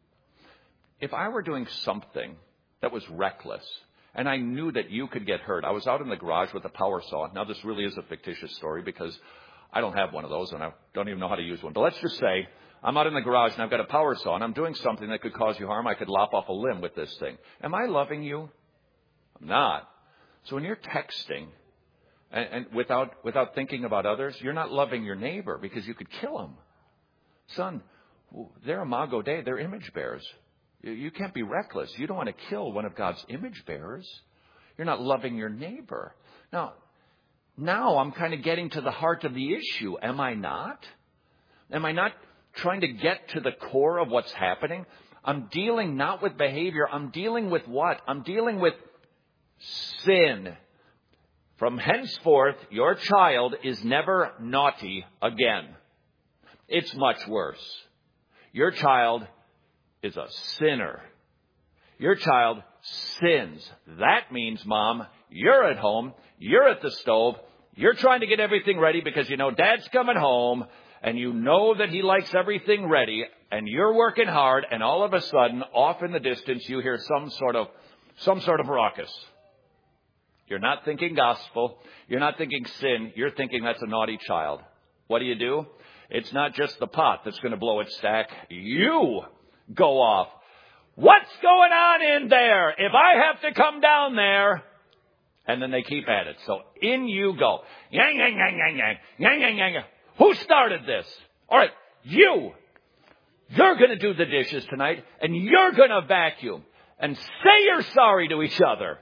If I were doing something that was reckless, and I knew that you could get hurt, I was out in the garage with a power saw. Now, this really is a fictitious story because I don't have one of those, and I don't even know how to use one. But let's just say I'm out in the garage, and I've got a power saw, and I'm doing something that could cause you harm. I could lop off a limb with this thing. Am I loving you? I'm not. So when you're texting and, and without without thinking about others, you're not loving your neighbor because you could kill him. Son, they're Imago Dei. They're image bearers. You, you can't be reckless. You don't want to kill one of God's image bearers. You're not loving your neighbor. Now, now I'm kind of getting to the heart of the issue. Am I not? Am I not trying to get to the core of what's happening? I'm dealing not with behavior. I'm dealing with what? I'm dealing with sin. From henceforth, your child is never naughty again. It's much worse. Your child is a sinner. Your child sins. That means, Mom, you're at home. You're at the stove. You're trying to get everything ready because you know Dad's coming home. And you know that he likes everything ready, and you're working hard, and all of a sudden, off in the distance, you hear some sort of, some sort of ruckus. You're not thinking gospel. You're not thinking sin. You're thinking that's a naughty child. What do you do? It's not just the pot that's going to blow its stack. You go off. What's going on in there? If I have to come down there. And then they keep at it. So in you go. Yang, yang, yang, yang, yang, yang, yang, yang, yang. Who started this? All right, you. You're going to do the dishes tonight, and you're going to vacuum. And say you're sorry to each other.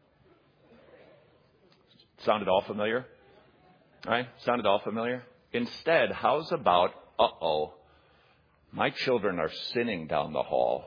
Sounded all familiar? All right, sounded all familiar? Instead, how's about, uh-oh, my children are sinning down the hall.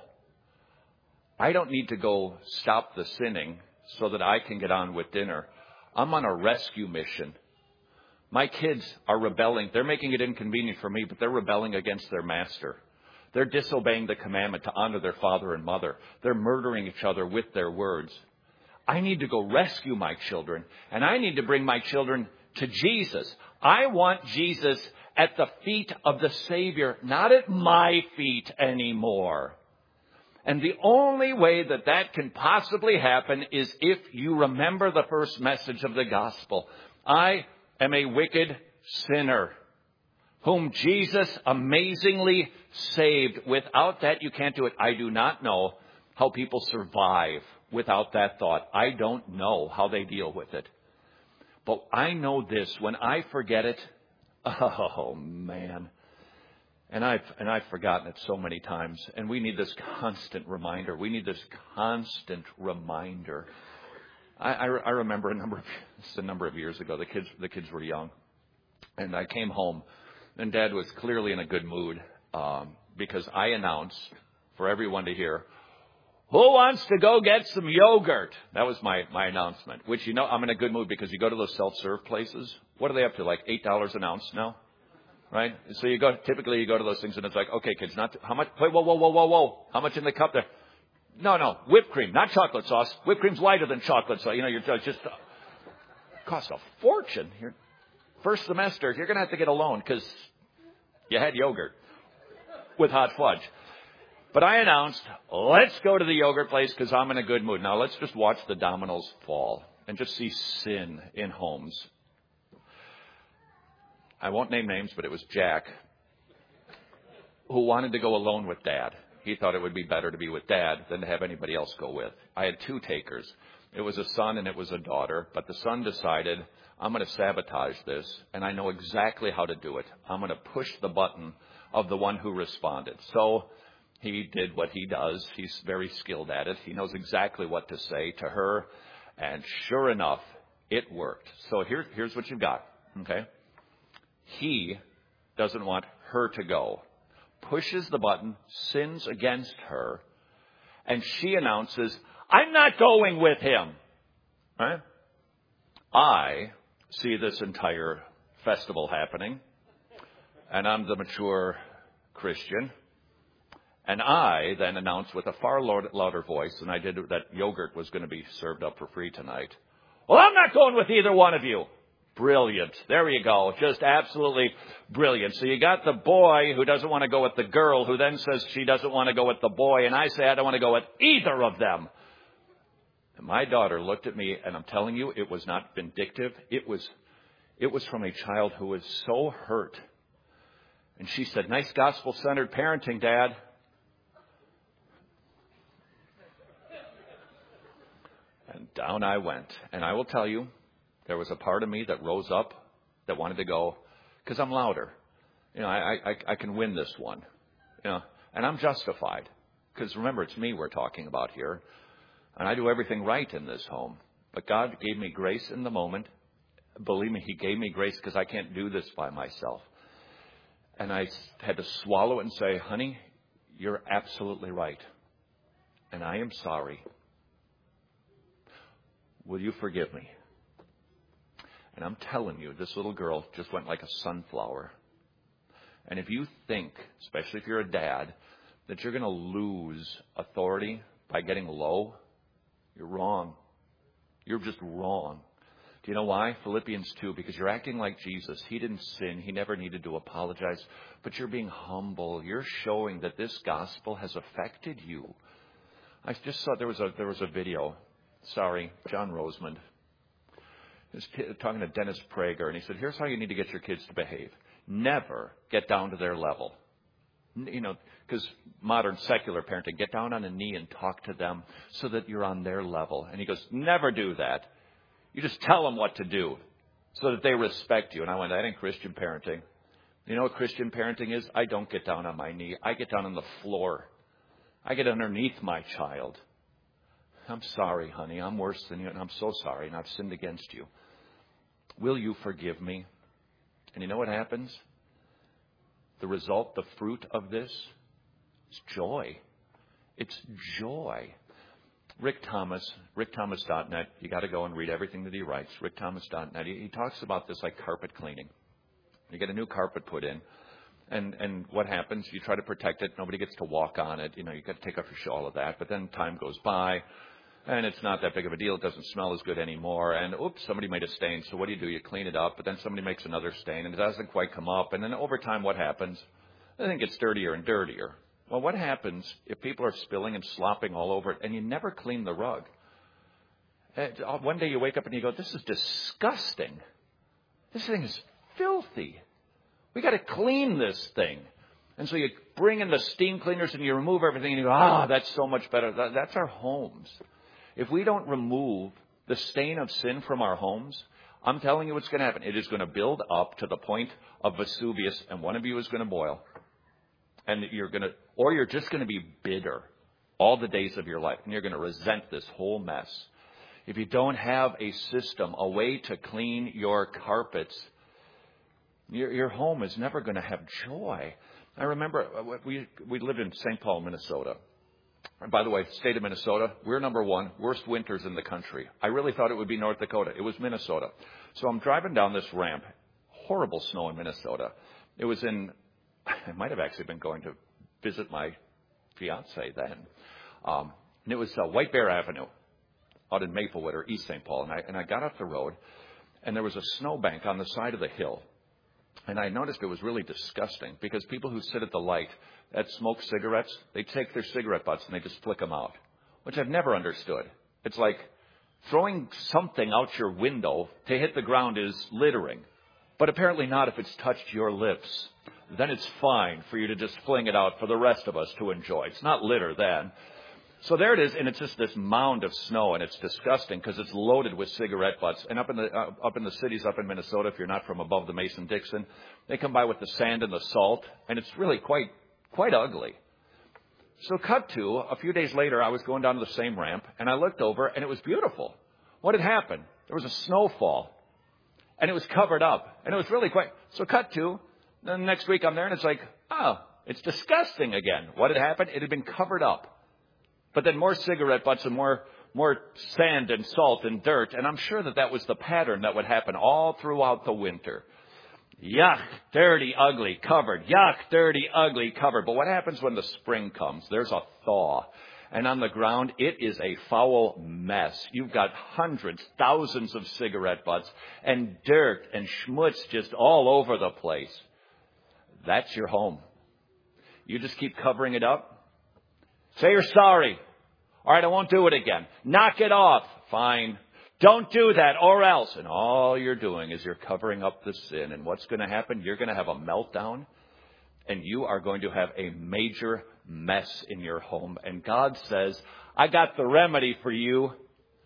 I don't need to go stop the sinning so that I can get on with dinner. I'm on a rescue mission. My kids are rebelling. They're making it inconvenient for me, but they're rebelling against their master. They're disobeying the commandment to honor their father and mother. They're murdering each other with their words. I need to go rescue my children, and I need to bring my children to Jesus. I want Jesus at the feet of the Savior, not at my feet anymore. And the only way that that can possibly happen is if you remember the first message of the gospel. I am a wicked sinner whom Jesus amazingly saved. Without that, you can't do it. I do not know how people survive without that thought. I don't know how they deal with it. But I know this. When I forget it, oh, man. And I've, and I've forgotten it so many times. And we need this constant reminder. We need this constant reminder. I, I, I remember a number of, this is a number of years ago, the kids, the kids were young. And I came home, and Dad was clearly in a good mood, um, because I announced for everyone to hear, who wants to go get some yogurt? That was my, my announcement, which, you know, I'm in a good mood because you go to those self-serve places. What are they up to? Like eight dollars an ounce now? Right? So you go, typically you go to those things and it's like, okay, kids, not, how much, wait, whoa, whoa, whoa, whoa, whoa. How much in the cup there? No, no, whipped cream, not chocolate sauce. Whipped cream's lighter than chocolate sauce. You know, you're just, uh, costs a fortune. You're, first semester, you're going to have to get a loan because you had yogurt with hot fudge. But I announced, let's go to the yogurt place because I'm in a good mood. Now let's just watch the dominoes fall and just see sin in homes. I won't name names, but it was Jack who wanted to go alone with Dad. He thought it would be better to be with Dad than to have anybody else go with. I had two takers. It was a son and it was a daughter, but the son decided, I'm going to sabotage this, and I know exactly how to do it. I'm going to push the button of the one who responded. So he did what he does. He's very skilled at it. He knows exactly what to say to her, and sure enough, it worked. So here, here's what you've got, okay? He doesn't want her to go, pushes the button, sins against her, and she announces, I'm not going with him. Right? I see this entire festival happening, and I'm the mature Christian, and I then announce with a far louder voice than I did that yogurt was going to be served up for free tonight. Well, I'm not going with either one of you. Brilliant. There you go. Just absolutely brilliant. So you got the boy who doesn't want to go with the girl, who then says she doesn't want to go with the boy, and I say I don't want to go with either of them. And my daughter looked at me, and I'm telling you, it was not vindictive. It was, it was from a child who was so hurt. And she said, nice gospel-centered parenting, Dad. And down I went. And I will tell you, there was a part of me that rose up that wanted to go because I'm louder. You know, I, I, I can win this one. You know, and I'm justified because remember, it's me we're talking about here. And I do everything right in this home. But God gave me grace in the moment. Believe me, He gave me grace because I can't do this by myself. And I had to swallow it and say, honey, you're absolutely right. And I am sorry. Will you forgive me? And I'm telling you, this little girl just went like a sunflower. And if you think, especially if you're a dad, that you're going to lose authority by getting low, you're wrong. You're just wrong. Do you know why? Philippians two, because you're acting like Jesus. He didn't sin. He never needed to apologize. But you're being humble. You're showing that this gospel has affected you. I just saw there was a there was a video. Sorry, John Rosemond. He was t- talking to Dennis Prager, and he said, here's how you need to get your kids to behave. Never get down to their level. You know, because modern secular parenting, get down on a knee and talk to them so that you're on their level. And he goes, never do that. You just tell them what to do so that they respect you. And I went, that ain't Christian parenting. You know what Christian parenting is? I don't get down on my knee. I get down on the floor. I get underneath my child. I'm sorry, honey. I'm worse than you, and I'm so sorry, and I've sinned against you. Will you forgive me? And you know what happens? The result, the fruit of this is joy. It's joy. Rick Thomas, rick thomas dot net. You got to go and read everything that he writes. rick thomas dot net. He, he talks about this like carpet cleaning. You get a new carpet put in, and and what happens? You try to protect it. Nobody gets to walk on it. You know, you got to take off your shoe, all of that. But then time goes by, and it's not that big of a deal. It doesn't smell as good anymore. And oops, somebody made a stain. So what do you do? You clean it up, but then somebody makes another stain, and it doesn't quite come up. And then over time, what happens? The thing gets dirtier and dirtier. Well, what happens if people are spilling and slopping all over it, and you never clean the rug? One day you wake up and you go, this is disgusting. This thing is filthy. We got to clean this thing. And so you bring in the steam cleaners and you remove everything and you go, ah, that's so much better. That, that's our homes. If we don't remove the stain of sin from our homes, I'm telling you what's going to happen. It is going to build up to the point of Vesuvius, and one of you is going to boil. And you're going to, or you're just going to be bitter all the days of your life. And you're going to resent this whole mess. If you don't have a system, a way to clean your carpets, your, your home is never going to have joy. I remember we, we lived in Saint Paul, Minnesota. And by the way, state of Minnesota, we're number one, worst winters in the country. I really thought it would be North Dakota. It was Minnesota. So I'm driving down this ramp. Horrible snow in Minnesota. It was in, I might have actually been going to visit my fiance then. Um, and it was uh, White Bear Avenue out in Maplewood or East Saint Paul. And I, and I got off the road, and there was a snowbank on the side of the hill. And I noticed it was really disgusting because people who sit at the light that smoke cigarettes, they take their cigarette butts and they just flick them out, which I've never understood. It's like throwing something out your window to hit the ground is littering, but apparently not if it's touched your lips. Then it's fine for you to just fling it out for the rest of us to enjoy. It's not litter then. So there it is, and it's just this mound of snow, and it's disgusting because it's loaded with cigarette butts. And up in the uh, up in the cities up in Minnesota, if you're not from above the Mason-Dixon, they come by with the sand and the salt, and it's really quite quite ugly. So cut to, a few days later, I was going down to the same ramp, and I looked over, and it was beautiful. What had happened? There was a snowfall, and it was covered up, and it was really quite... So cut to, then next week I'm there, and it's like, oh, it's disgusting again. What had happened? It had been covered up. But then more cigarette butts and more more sand and salt and dirt. And I'm sure that that was the pattern that would happen all throughout the winter. Yuck, dirty, ugly, covered. Yuck, dirty, ugly, covered. But what happens when the spring comes? There's a thaw. And on the ground, it is a foul mess. You've got hundreds, thousands of cigarette butts and dirt and schmutz just all over the place. That's your home. You just keep covering it up. Say you're sorry. All right, I won't do it again. Knock it off. Fine. Don't do that or else. And all you're doing is you're covering up the sin. And what's going to happen? You're going to have a meltdown. And you are going to have a major mess in your home. And God says, I got the remedy for you.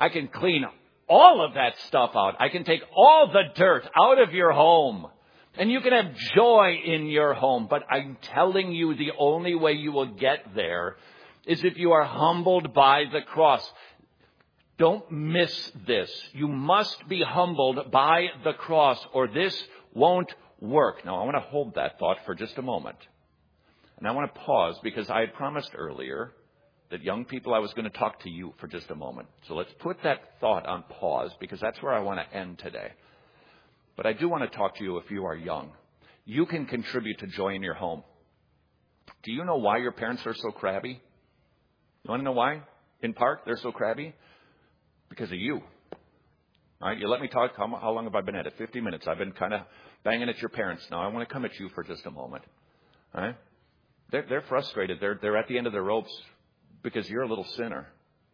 I can clean all of that stuff out. I can take all the dirt out of your home. And you can have joy in your home. But I'm telling you, the only way you will get there is if you are humbled by the cross. Don't miss this. You must be humbled by the cross, or this won't work. Now, I want to hold that thought for just a moment. And I want to pause because I had promised earlier that young people, I was going to talk to you for just a moment. So let's put that thought on pause because that's where I want to end today. But I do want to talk to you if you are young. You can contribute to joy in your home. Do you know why your parents are so crabby? You want to know why? In part, they're so crabby? Because of you. All right, you let me talk. How, how long have I been at it? fifty minutes. I've been kind of banging at your parents. Now I want to come at you for just a moment. All right? They're, they're frustrated. They're, they're at the end of their ropes because you're a little sinner.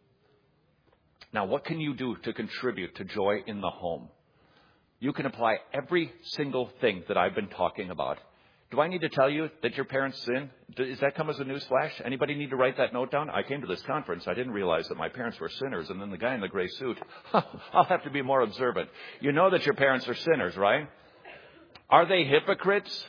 Now, what can you do to contribute to joy in the home? You can apply every single thing that I've been talking about. Do I need to tell you that your parents sin? Does that come as a newsflash? Anybody need to write that note down? I came to this conference. I didn't realize that my parents were sinners. And then the guy in the gray suit, I'll have to be more observant. You know that your parents are sinners, right? Are they hypocrites?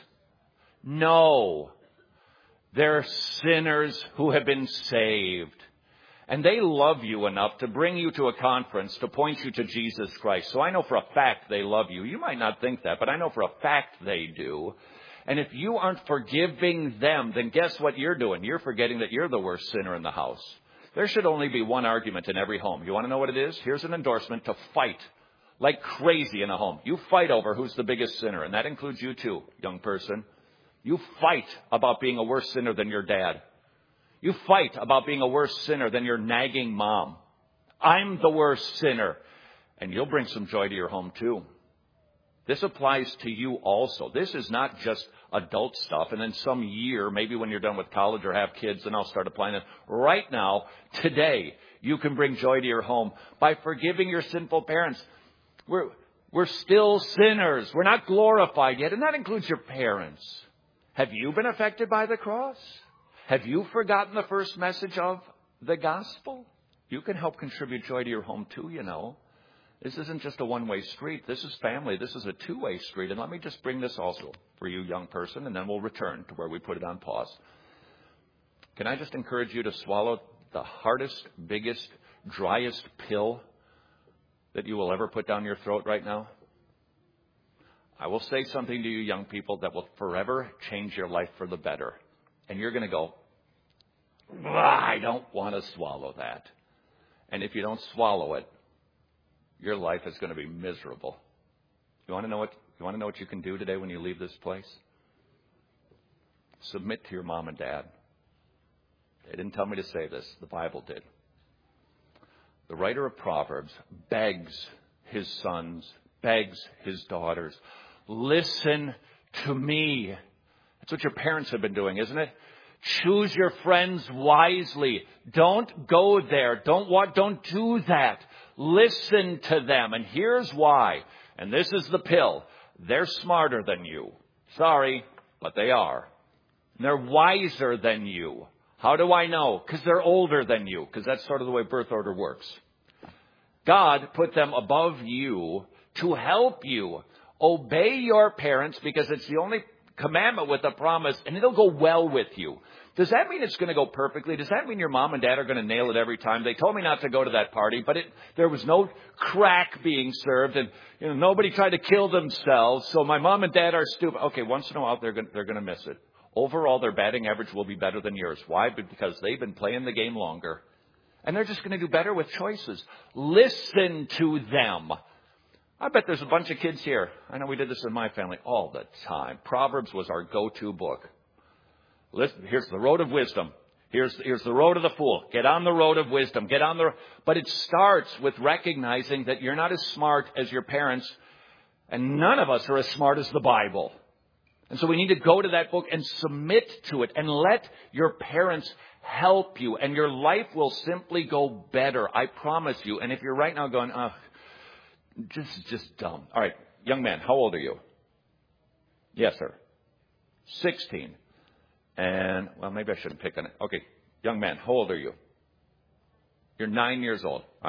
No. They're sinners who have been saved. And they love you enough to bring you to a conference to point you to Jesus Christ. So I know for a fact they love you. You might not think that, but I know for a fact they do. And if you aren't forgiving them, then guess what you're doing? You're forgetting that you're the worst sinner in the house. There should only be one argument in every home. You want to know what it is? Here's an endorsement to fight like crazy in a home. You fight over who's the biggest sinner, and that includes you too, young person. You fight about being a worse sinner than your dad. You fight about being a worse sinner than your nagging mom. I'm the worst sinner. And you'll bring some joy to your home too. This applies to you also. This is not just adult stuff. And then some year, maybe when you're done with college or have kids, then I'll start applying it. Right now, today, you can bring joy to your home by forgiving your sinful parents. We're, we're still sinners. We're not glorified yet. And that includes your parents. Have you been affected by the cross? Have you forgotten the first message of the gospel? You can help contribute joy to your home too, you know. This isn't just a one-way street. This is family. This is a two-way street. And let me just bring this also for you, young person, and then we'll return to where we put it on pause. Can I just encourage you to swallow the hardest, biggest, driest pill that you will ever put down your throat right now? I will say something to you, young people, that will forever change your life for the better. And you're going to go, I don't want to swallow that. And if you don't swallow it, your life is going to be miserable. You want to know what you want to know what you can do today when you leave this place? Submit to your mom and dad. They didn't tell me to say this. The Bible did. The writer of Proverbs begs his sons, begs his daughters, listen to me. That's what your parents have been doing, isn't it? Choose your friends wisely. Don't go there. Don't what? Don't do that. Listen to them. And here's why. And this is the pill. They're smarter than you. Sorry, but they are. And they're wiser than you. How do I know? Because they're older than you. Because that's sort of the way birth order works. God put them above you to help you. Obey your parents because it's the only commandment with a promise, and it'll go well with you. Does that mean it's going to go perfectly? Does that mean your mom and dad are going to nail it every time? They told me not to go to that party, but it, there was no crack being served, and you know nobody tried to kill themselves. So my mom and dad are stupid. Okay, once in a while they're going, they're going to miss it. Overall, their batting average will be better than yours. Why? Because they've been playing the game longer, and they're just going to do better with choices. Listen to them. I bet there's a bunch of kids here. I know we did this in my family all the time. Proverbs was our go-to book. Listen, here's the road of wisdom. Here's, here's the road of the fool. Get on the road of wisdom. Get on the, but it starts with recognizing that you're not as smart as your parents, and none of us are as smart as the Bible. And so we need to go to that book and submit to it and let your parents help you, and your life will simply go better. I promise you. And if you're right now going, oh, Just, just dumb. All right, young man, how old are you? Yes, sir. sixteen. And, well, maybe I shouldn't pick on it. Okay, young man, how old are you? You're nine years old. All right.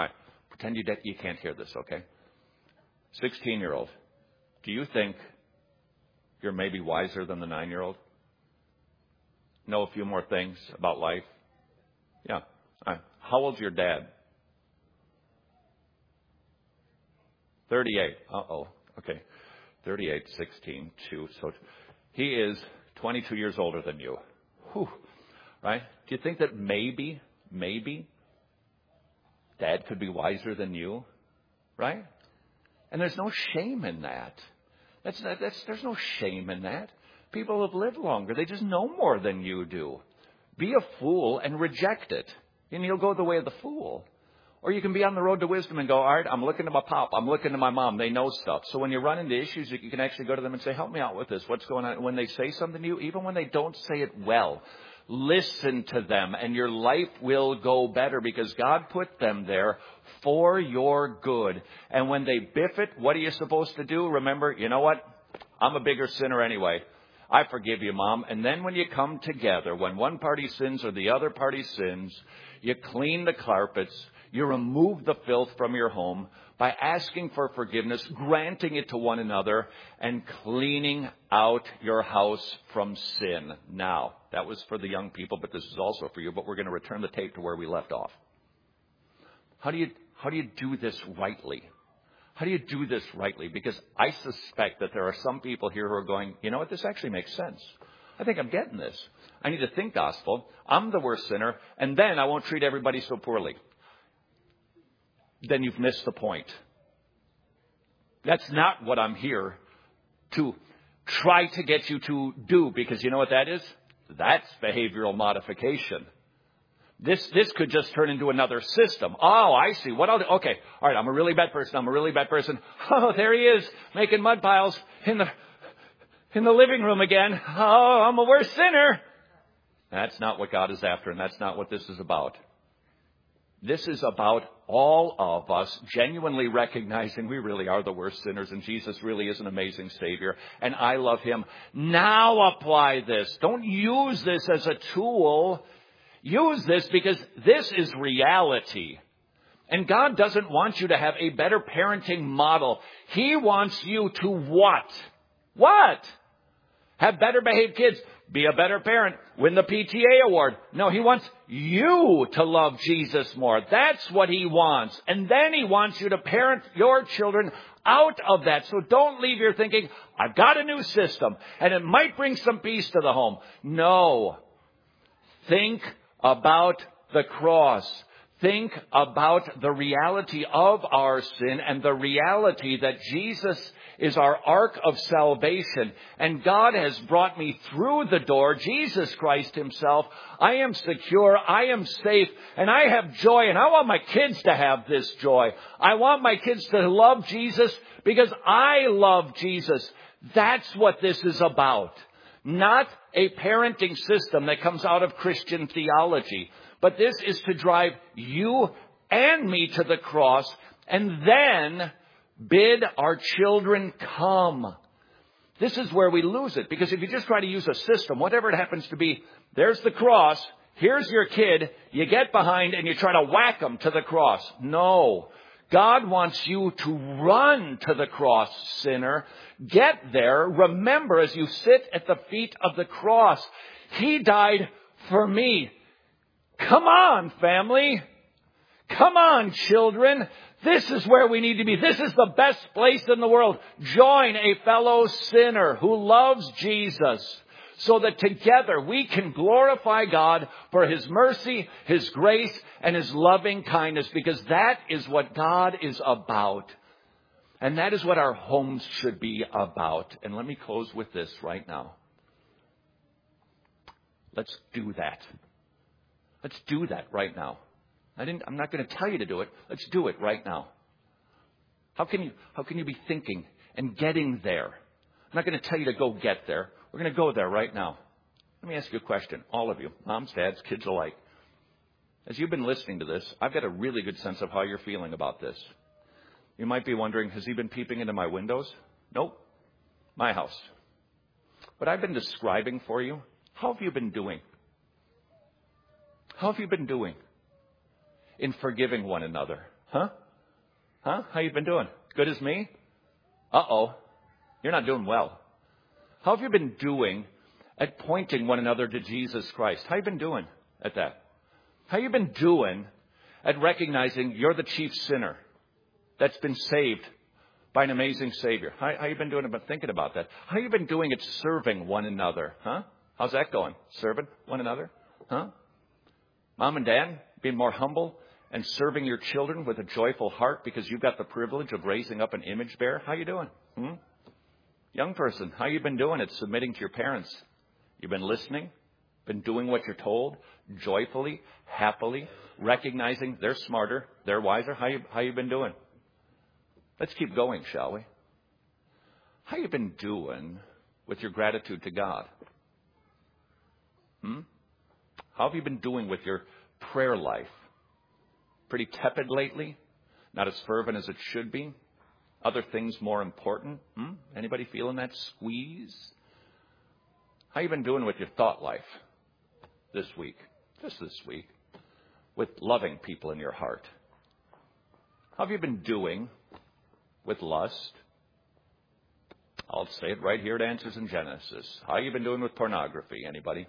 Pretend you, de- you can't hear this, okay? sixteen-year-old. Do you think you're maybe wiser than the nine-year-old? Know a few more things about life? Yeah. Uh, how old's your dad? thirty-eight. Uh-oh. Okay. thirty-eight, sixteen, two. So he is twenty-two years older than you. Whew. Right? Do you think that maybe, maybe, Dad could be wiser than you? Right? And there's no shame in that. That's, not, that's there's no shame in that. People have lived longer. They just know more than you do. Be a fool and reject it. And you'll go the way of the fool. Or you can be on the road to wisdom and go, all right, I'm looking to my pop. I'm looking to my mom. They know stuff. So when you run into issues, you can actually go to them and say, help me out with this. What's going on? And when they say something to you, even when they don't say it well, listen to them and your life will go better because God put them there for your good. And when they biff it, what are you supposed to do? Remember, you know what? I'm a bigger sinner anyway. I forgive you, Mom. And then when you come together, when one party sins or the other party sins, you clean the carpets. You remove the filth from your home by asking for forgiveness, granting it to one another, and cleaning out your house from sin. Now, that was for the young people, but this is also for you. But we're going to return the tape to where we left off. How do you, how do you do this rightly? How do you do this rightly? Because I suspect that there are some people here who are going, you know what, this actually makes sense. I think I'm getting this. I need to think gospel. I'm the worst sinner, and then I won't treat everybody so poorly. Then you've missed the point. That's not what I'm here to try to get you to do, because you know what that is? That's behavioral modification. This this could just turn into another system. Oh, I see. What I'll do? Okay, all right, I'm a really bad person. I'm a really bad person. Oh, there he is, making mud piles in the in the living room again. Oh, I'm a worse sinner. That's not what God is after, and that's not what this is about. This is about all of us genuinely recognizing we really are the worst sinners and Jesus really is an amazing Savior and I love Him. Now apply this. Don't use this as a tool. Use this because this is reality. And God doesn't want you to have a better parenting model. He wants you to what? What? Have better behaved kids. Be a better parent. Win the P T A award. No, He wants you to love Jesus more. That's what He wants. And then He wants you to parent your children out of that. So don't leave here thinking, I've got a new system and it might bring some peace to the home. No. Think about the cross. Think about the reality of our sin and the reality that Jesus is our ark of salvation. And God has brought me through the door, Jesus Christ Himself. I am secure, I am safe, and I have joy. And I want my kids to have this joy. I want my kids to love Jesus because I love Jesus. That's what this is about. Not a parenting system that comes out of Christian theology. But this is to drive you and me to the cross and then bid our children come. This is where we lose it. Because if you just try to use a system, whatever it happens to be, there's the cross, here's your kid, you get behind and you try to whack them to the cross. No. God wants you to run to the cross, sinner. Get there. Remember, as you sit at the feet of the cross, He died for me. Come on, family. Come on, children. This is where we need to be. This is the best place in the world. Join a fellow sinner who loves Jesus so that together we can glorify God for His mercy, His grace, and His loving kindness, because that is what God is about. And that is what our homes should be about. And let me close with this right now. Let's do that. Let's do that right now. I didn't, I'm not going to tell you to do it. Let's do it right now. How can you, how can you be thinking and getting there? I'm not going to tell you to go get there. We're going to go there right now. Let me ask you a question. All of you, moms, dads, kids alike. As you've been listening to this, I've got a really good sense of how you're feeling about this. You might be wondering, has he been peeping into my windows? Nope. My house. What I've been describing for you, how have you been doing? How have you been doing in forgiving one another? Huh? Huh? How you been doing? Good as me? Uh-oh. You're not doing well. How have you been doing at pointing one another to Jesus Christ? How you been doing at that? How you been doing at recognizing you're the chief sinner that's been saved by an amazing Savior? How, how you been doing about thinking about that? How you been doing at serving one another? Huh? How's that going? Serving one another? Huh? Mom and Dad, being more humble and serving your children with a joyful heart because you've got the privilege of raising up an image bearer. How you doing? Hmm? Young person, how you been doing at submitting to your parents? You've been listening, been doing what you're told, joyfully, happily, recognizing they're smarter, they're wiser. How you, how you been doing? Let's keep going, shall we? How you been doing with your gratitude to God? Hmm? How have you been doing with your prayer life? Pretty tepid lately? Not as fervent as it should be? Other things more important? Hmm? Anybody feeling that squeeze? How you been doing with your thought life this week? Just this week. With loving people in your heart? How have you been doing with lust? I'll say it right here at Answers in Genesis. How you been doing with pornography? Anybody?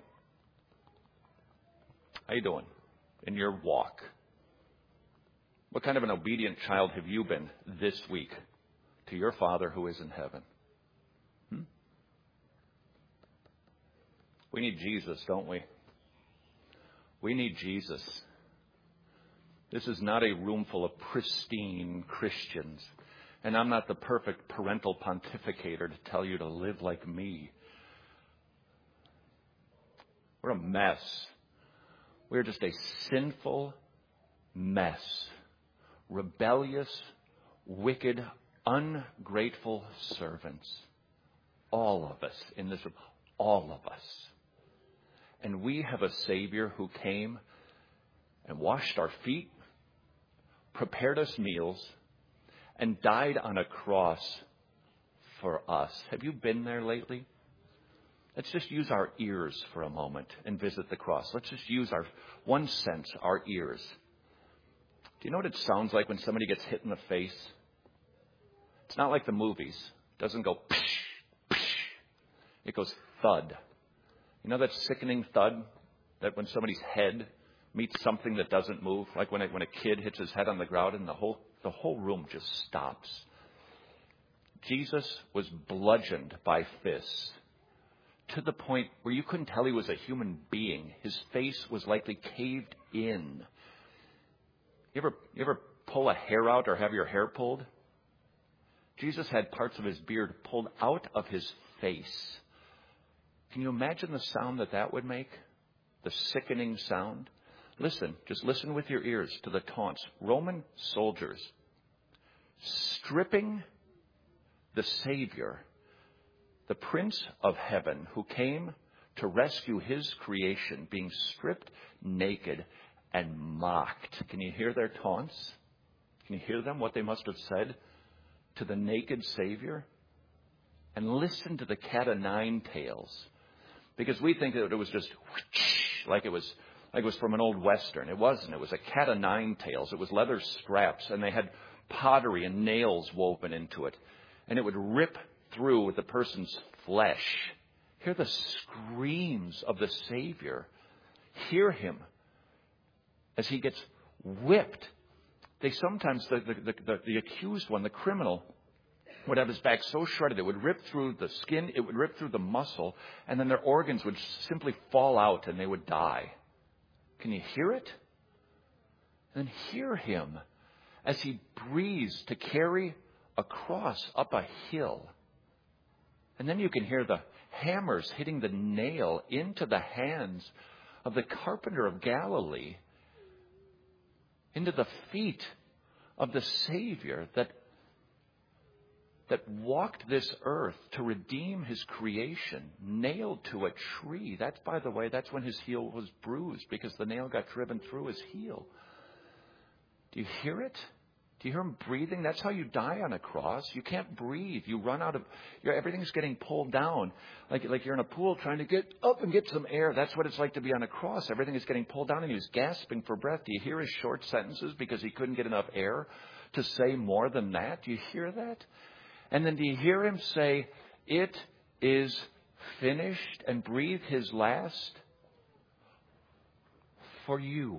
How you doing in your walk? What kind of an obedient child have you been this week to your Father who is in heaven? Hmm? We need Jesus, don't we? We need Jesus. This is not a room full of pristine Christians. And I'm not the perfect parental pontificator to tell you to live like me. We're a mess. We're just a sinful mess. Rebellious, wicked, ungrateful servants. All of us in this room. All of us. And we have a Savior who came and washed our feet, prepared us meals, and died on a cross for us. Have you been there lately? Let's just use our ears for a moment and visit the cross. Let's just use our one sense, our ears. Do you know what it sounds like when somebody gets hit in the face? It's not like the movies. It doesn't go psh, psh. It goes thud. You know that sickening thud that when somebody's head meets something that doesn't move, like when a, when a kid hits his head on the ground and the whole the whole room just stops. Jesus was bludgeoned by fists to the point where you couldn't tell he was a human being. His face was likely caved in. You ever you ever pull a hair out or have your hair pulled? Jesus had parts of his beard pulled out of his face. Can you imagine the sound that that would make? The sickening sound? Listen, just listen with your ears to the taunts. Roman soldiers stripping the Savior, the Prince of Heaven, who came to rescue his creation, being stripped naked and mocked. Can you hear their taunts? Can you hear them, what they must have said to the naked Savior? And listen to the cat o' nine tails. Because we think that it was just like it was like it was from an old Western. It wasn't. It was a cat o' nine tails. It was leather straps, and they had pottery and nails woven into it. And it would rip through the person's flesh. Hear the screams of the Savior. Hear him as he gets whipped. They sometimes, the, the, the, the accused one, the criminal, would have his back so shredded it would rip through the skin, it would rip through the muscle, and then their organs would simply fall out and they would die. Can you hear it? And hear him as he breathes to carry a cross up a hill. And then you can hear the hammers hitting the nail into the hands of the carpenter of Galilee, into the feet of the Savior that that walked this earth to redeem his creation, nailed to a tree. That's, by the way, that's when his heel was bruised, because the nail got driven through his heel. Do you hear it? Do you hear him breathing? That's how you die on a cross. You can't breathe. You run out of, you're, everything's getting pulled down. Like, like you're in a pool trying to get up and get some air. That's what it's like to be on a cross. Everything is getting pulled down and he was gasping for breath. Do you hear his short sentences because he couldn't get enough air to say more than that? Do you hear that? And then do you hear him say, it is finished, and breathe his last? For you,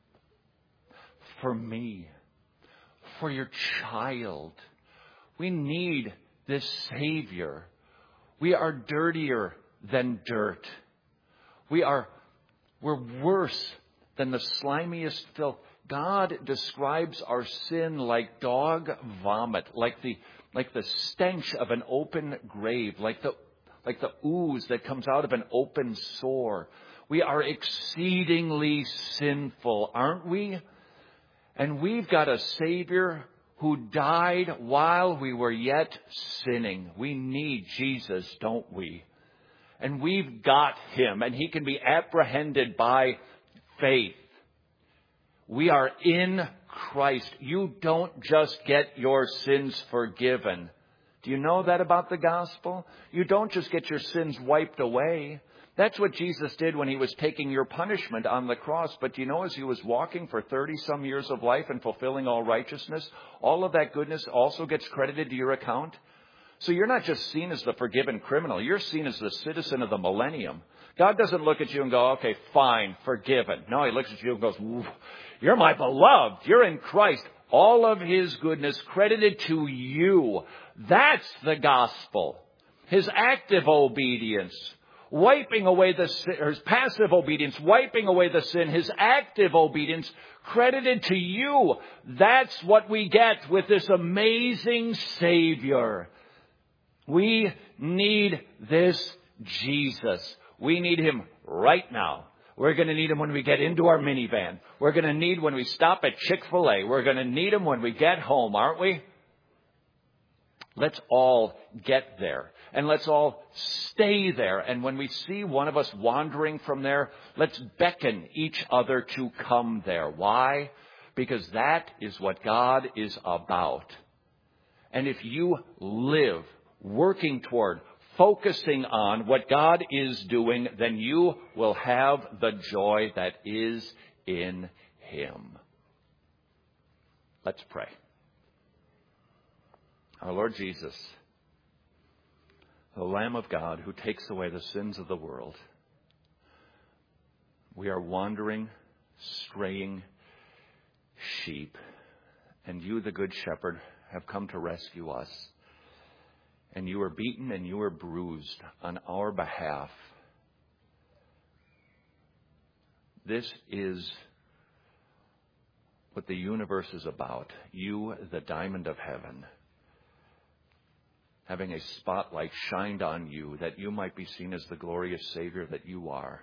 for me, for your child. We need this Savior. We are dirtier than dirt. We are, we're worse than the slimiest filth. God describes our sin like dog vomit, like the, like the stench of an open grave, like the, like the ooze that comes out of an open sore. We are exceedingly sinful, aren't we? And we've got a Savior who died while we were yet sinning. We need Jesus, don't we? And we've got him, and he can be apprehended by faith. We are in Christ. You don't just get your sins forgiven. Do you know that about the gospel? You don't just get your sins wiped away. That's what Jesus did when he was taking your punishment on the cross. But do you know, as he was walking for thirty some years of life and fulfilling all righteousness, all of that goodness also gets credited to your account? So you're not just seen as the forgiven criminal. You're seen as the citizen of the millennium. God doesn't look at you and go, okay, fine, forgiven. No, he looks at you and goes, you're my beloved. You're in Christ. All of his goodness credited to you. That's the gospel. His active obedience, wiping away the sin, or his passive obedience, wiping away the sin, his active obedience credited to you. That's what we get with this amazing Savior. We need this Jesus. We need him right now. We're going to need him when we get into our minivan. We're going to need when we stop at Chick-fil-A. We're going to need him when we get home, aren't we? Let's all get there. And let's all stay there. And when we see one of us wandering from there, let's beckon each other to come there. Why? Because that is what God is about. And if you live working toward, focusing on what God is doing, then you will have the joy that is in him. Let's pray. Our Lord Jesus, the Lamb of God who takes away the sins of the world, we are wandering, straying sheep, and you, the Good Shepherd, have come to rescue us. And you were beaten and you were bruised on our behalf. This is what the universe is about. You, the diamond of heaven, having a spotlight shined on you that you might be seen as the glorious Savior that you are.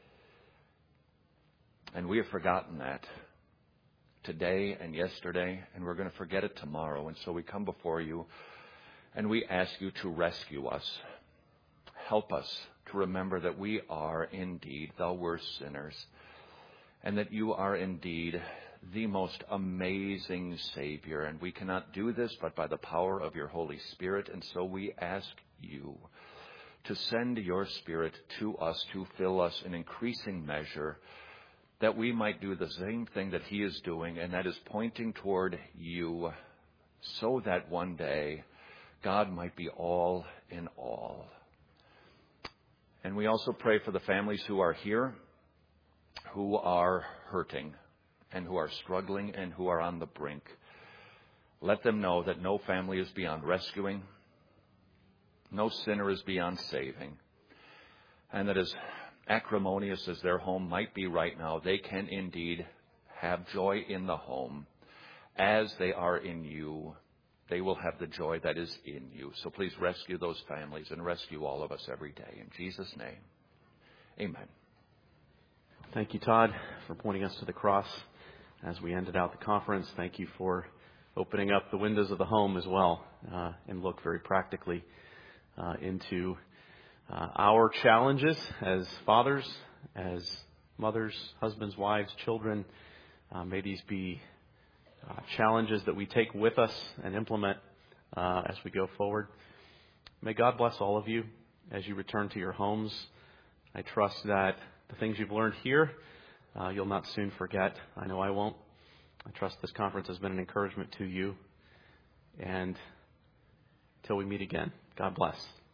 And we have forgotten that today and yesterday, and we're going to forget it tomorrow. And so we come before you and we ask you to rescue us. Help us to remember that we are indeed the worst sinners, and that you are indeed the most amazing Savior. And we cannot do this but by the power of your Holy Spirit. And so we ask you to send your Spirit to us to fill us in increasing measure, that we might do the same thing that he is doing, and that is pointing toward you, so that one day God might be all in all. And we also pray for the families who are here, who are hurting and who are struggling and who are on the brink. Let them know that no family is beyond rescuing, no sinner is beyond saving, and that as acrimonious as their home might be right now, they can indeed have joy in the home as they are in you. They will have the joy that is in you. So please rescue those families and rescue all of us every day. In Jesus' name, amen. Thank you, Todd, for pointing us to the cross as we ended out the conference. Thank you for opening up the windows of the home as well, uh, and look very practically uh, into uh, our challenges as fathers, as mothers, husbands, wives, children. Uh, may these be Uh, challenges that we take with us and implement uh, as we go forward. May God bless all of you as you return to your homes. I trust that the things you've learned here, uh, you'll not soon forget. I know I won't. I trust this conference has been an encouragement to you. And until we meet again, God bless.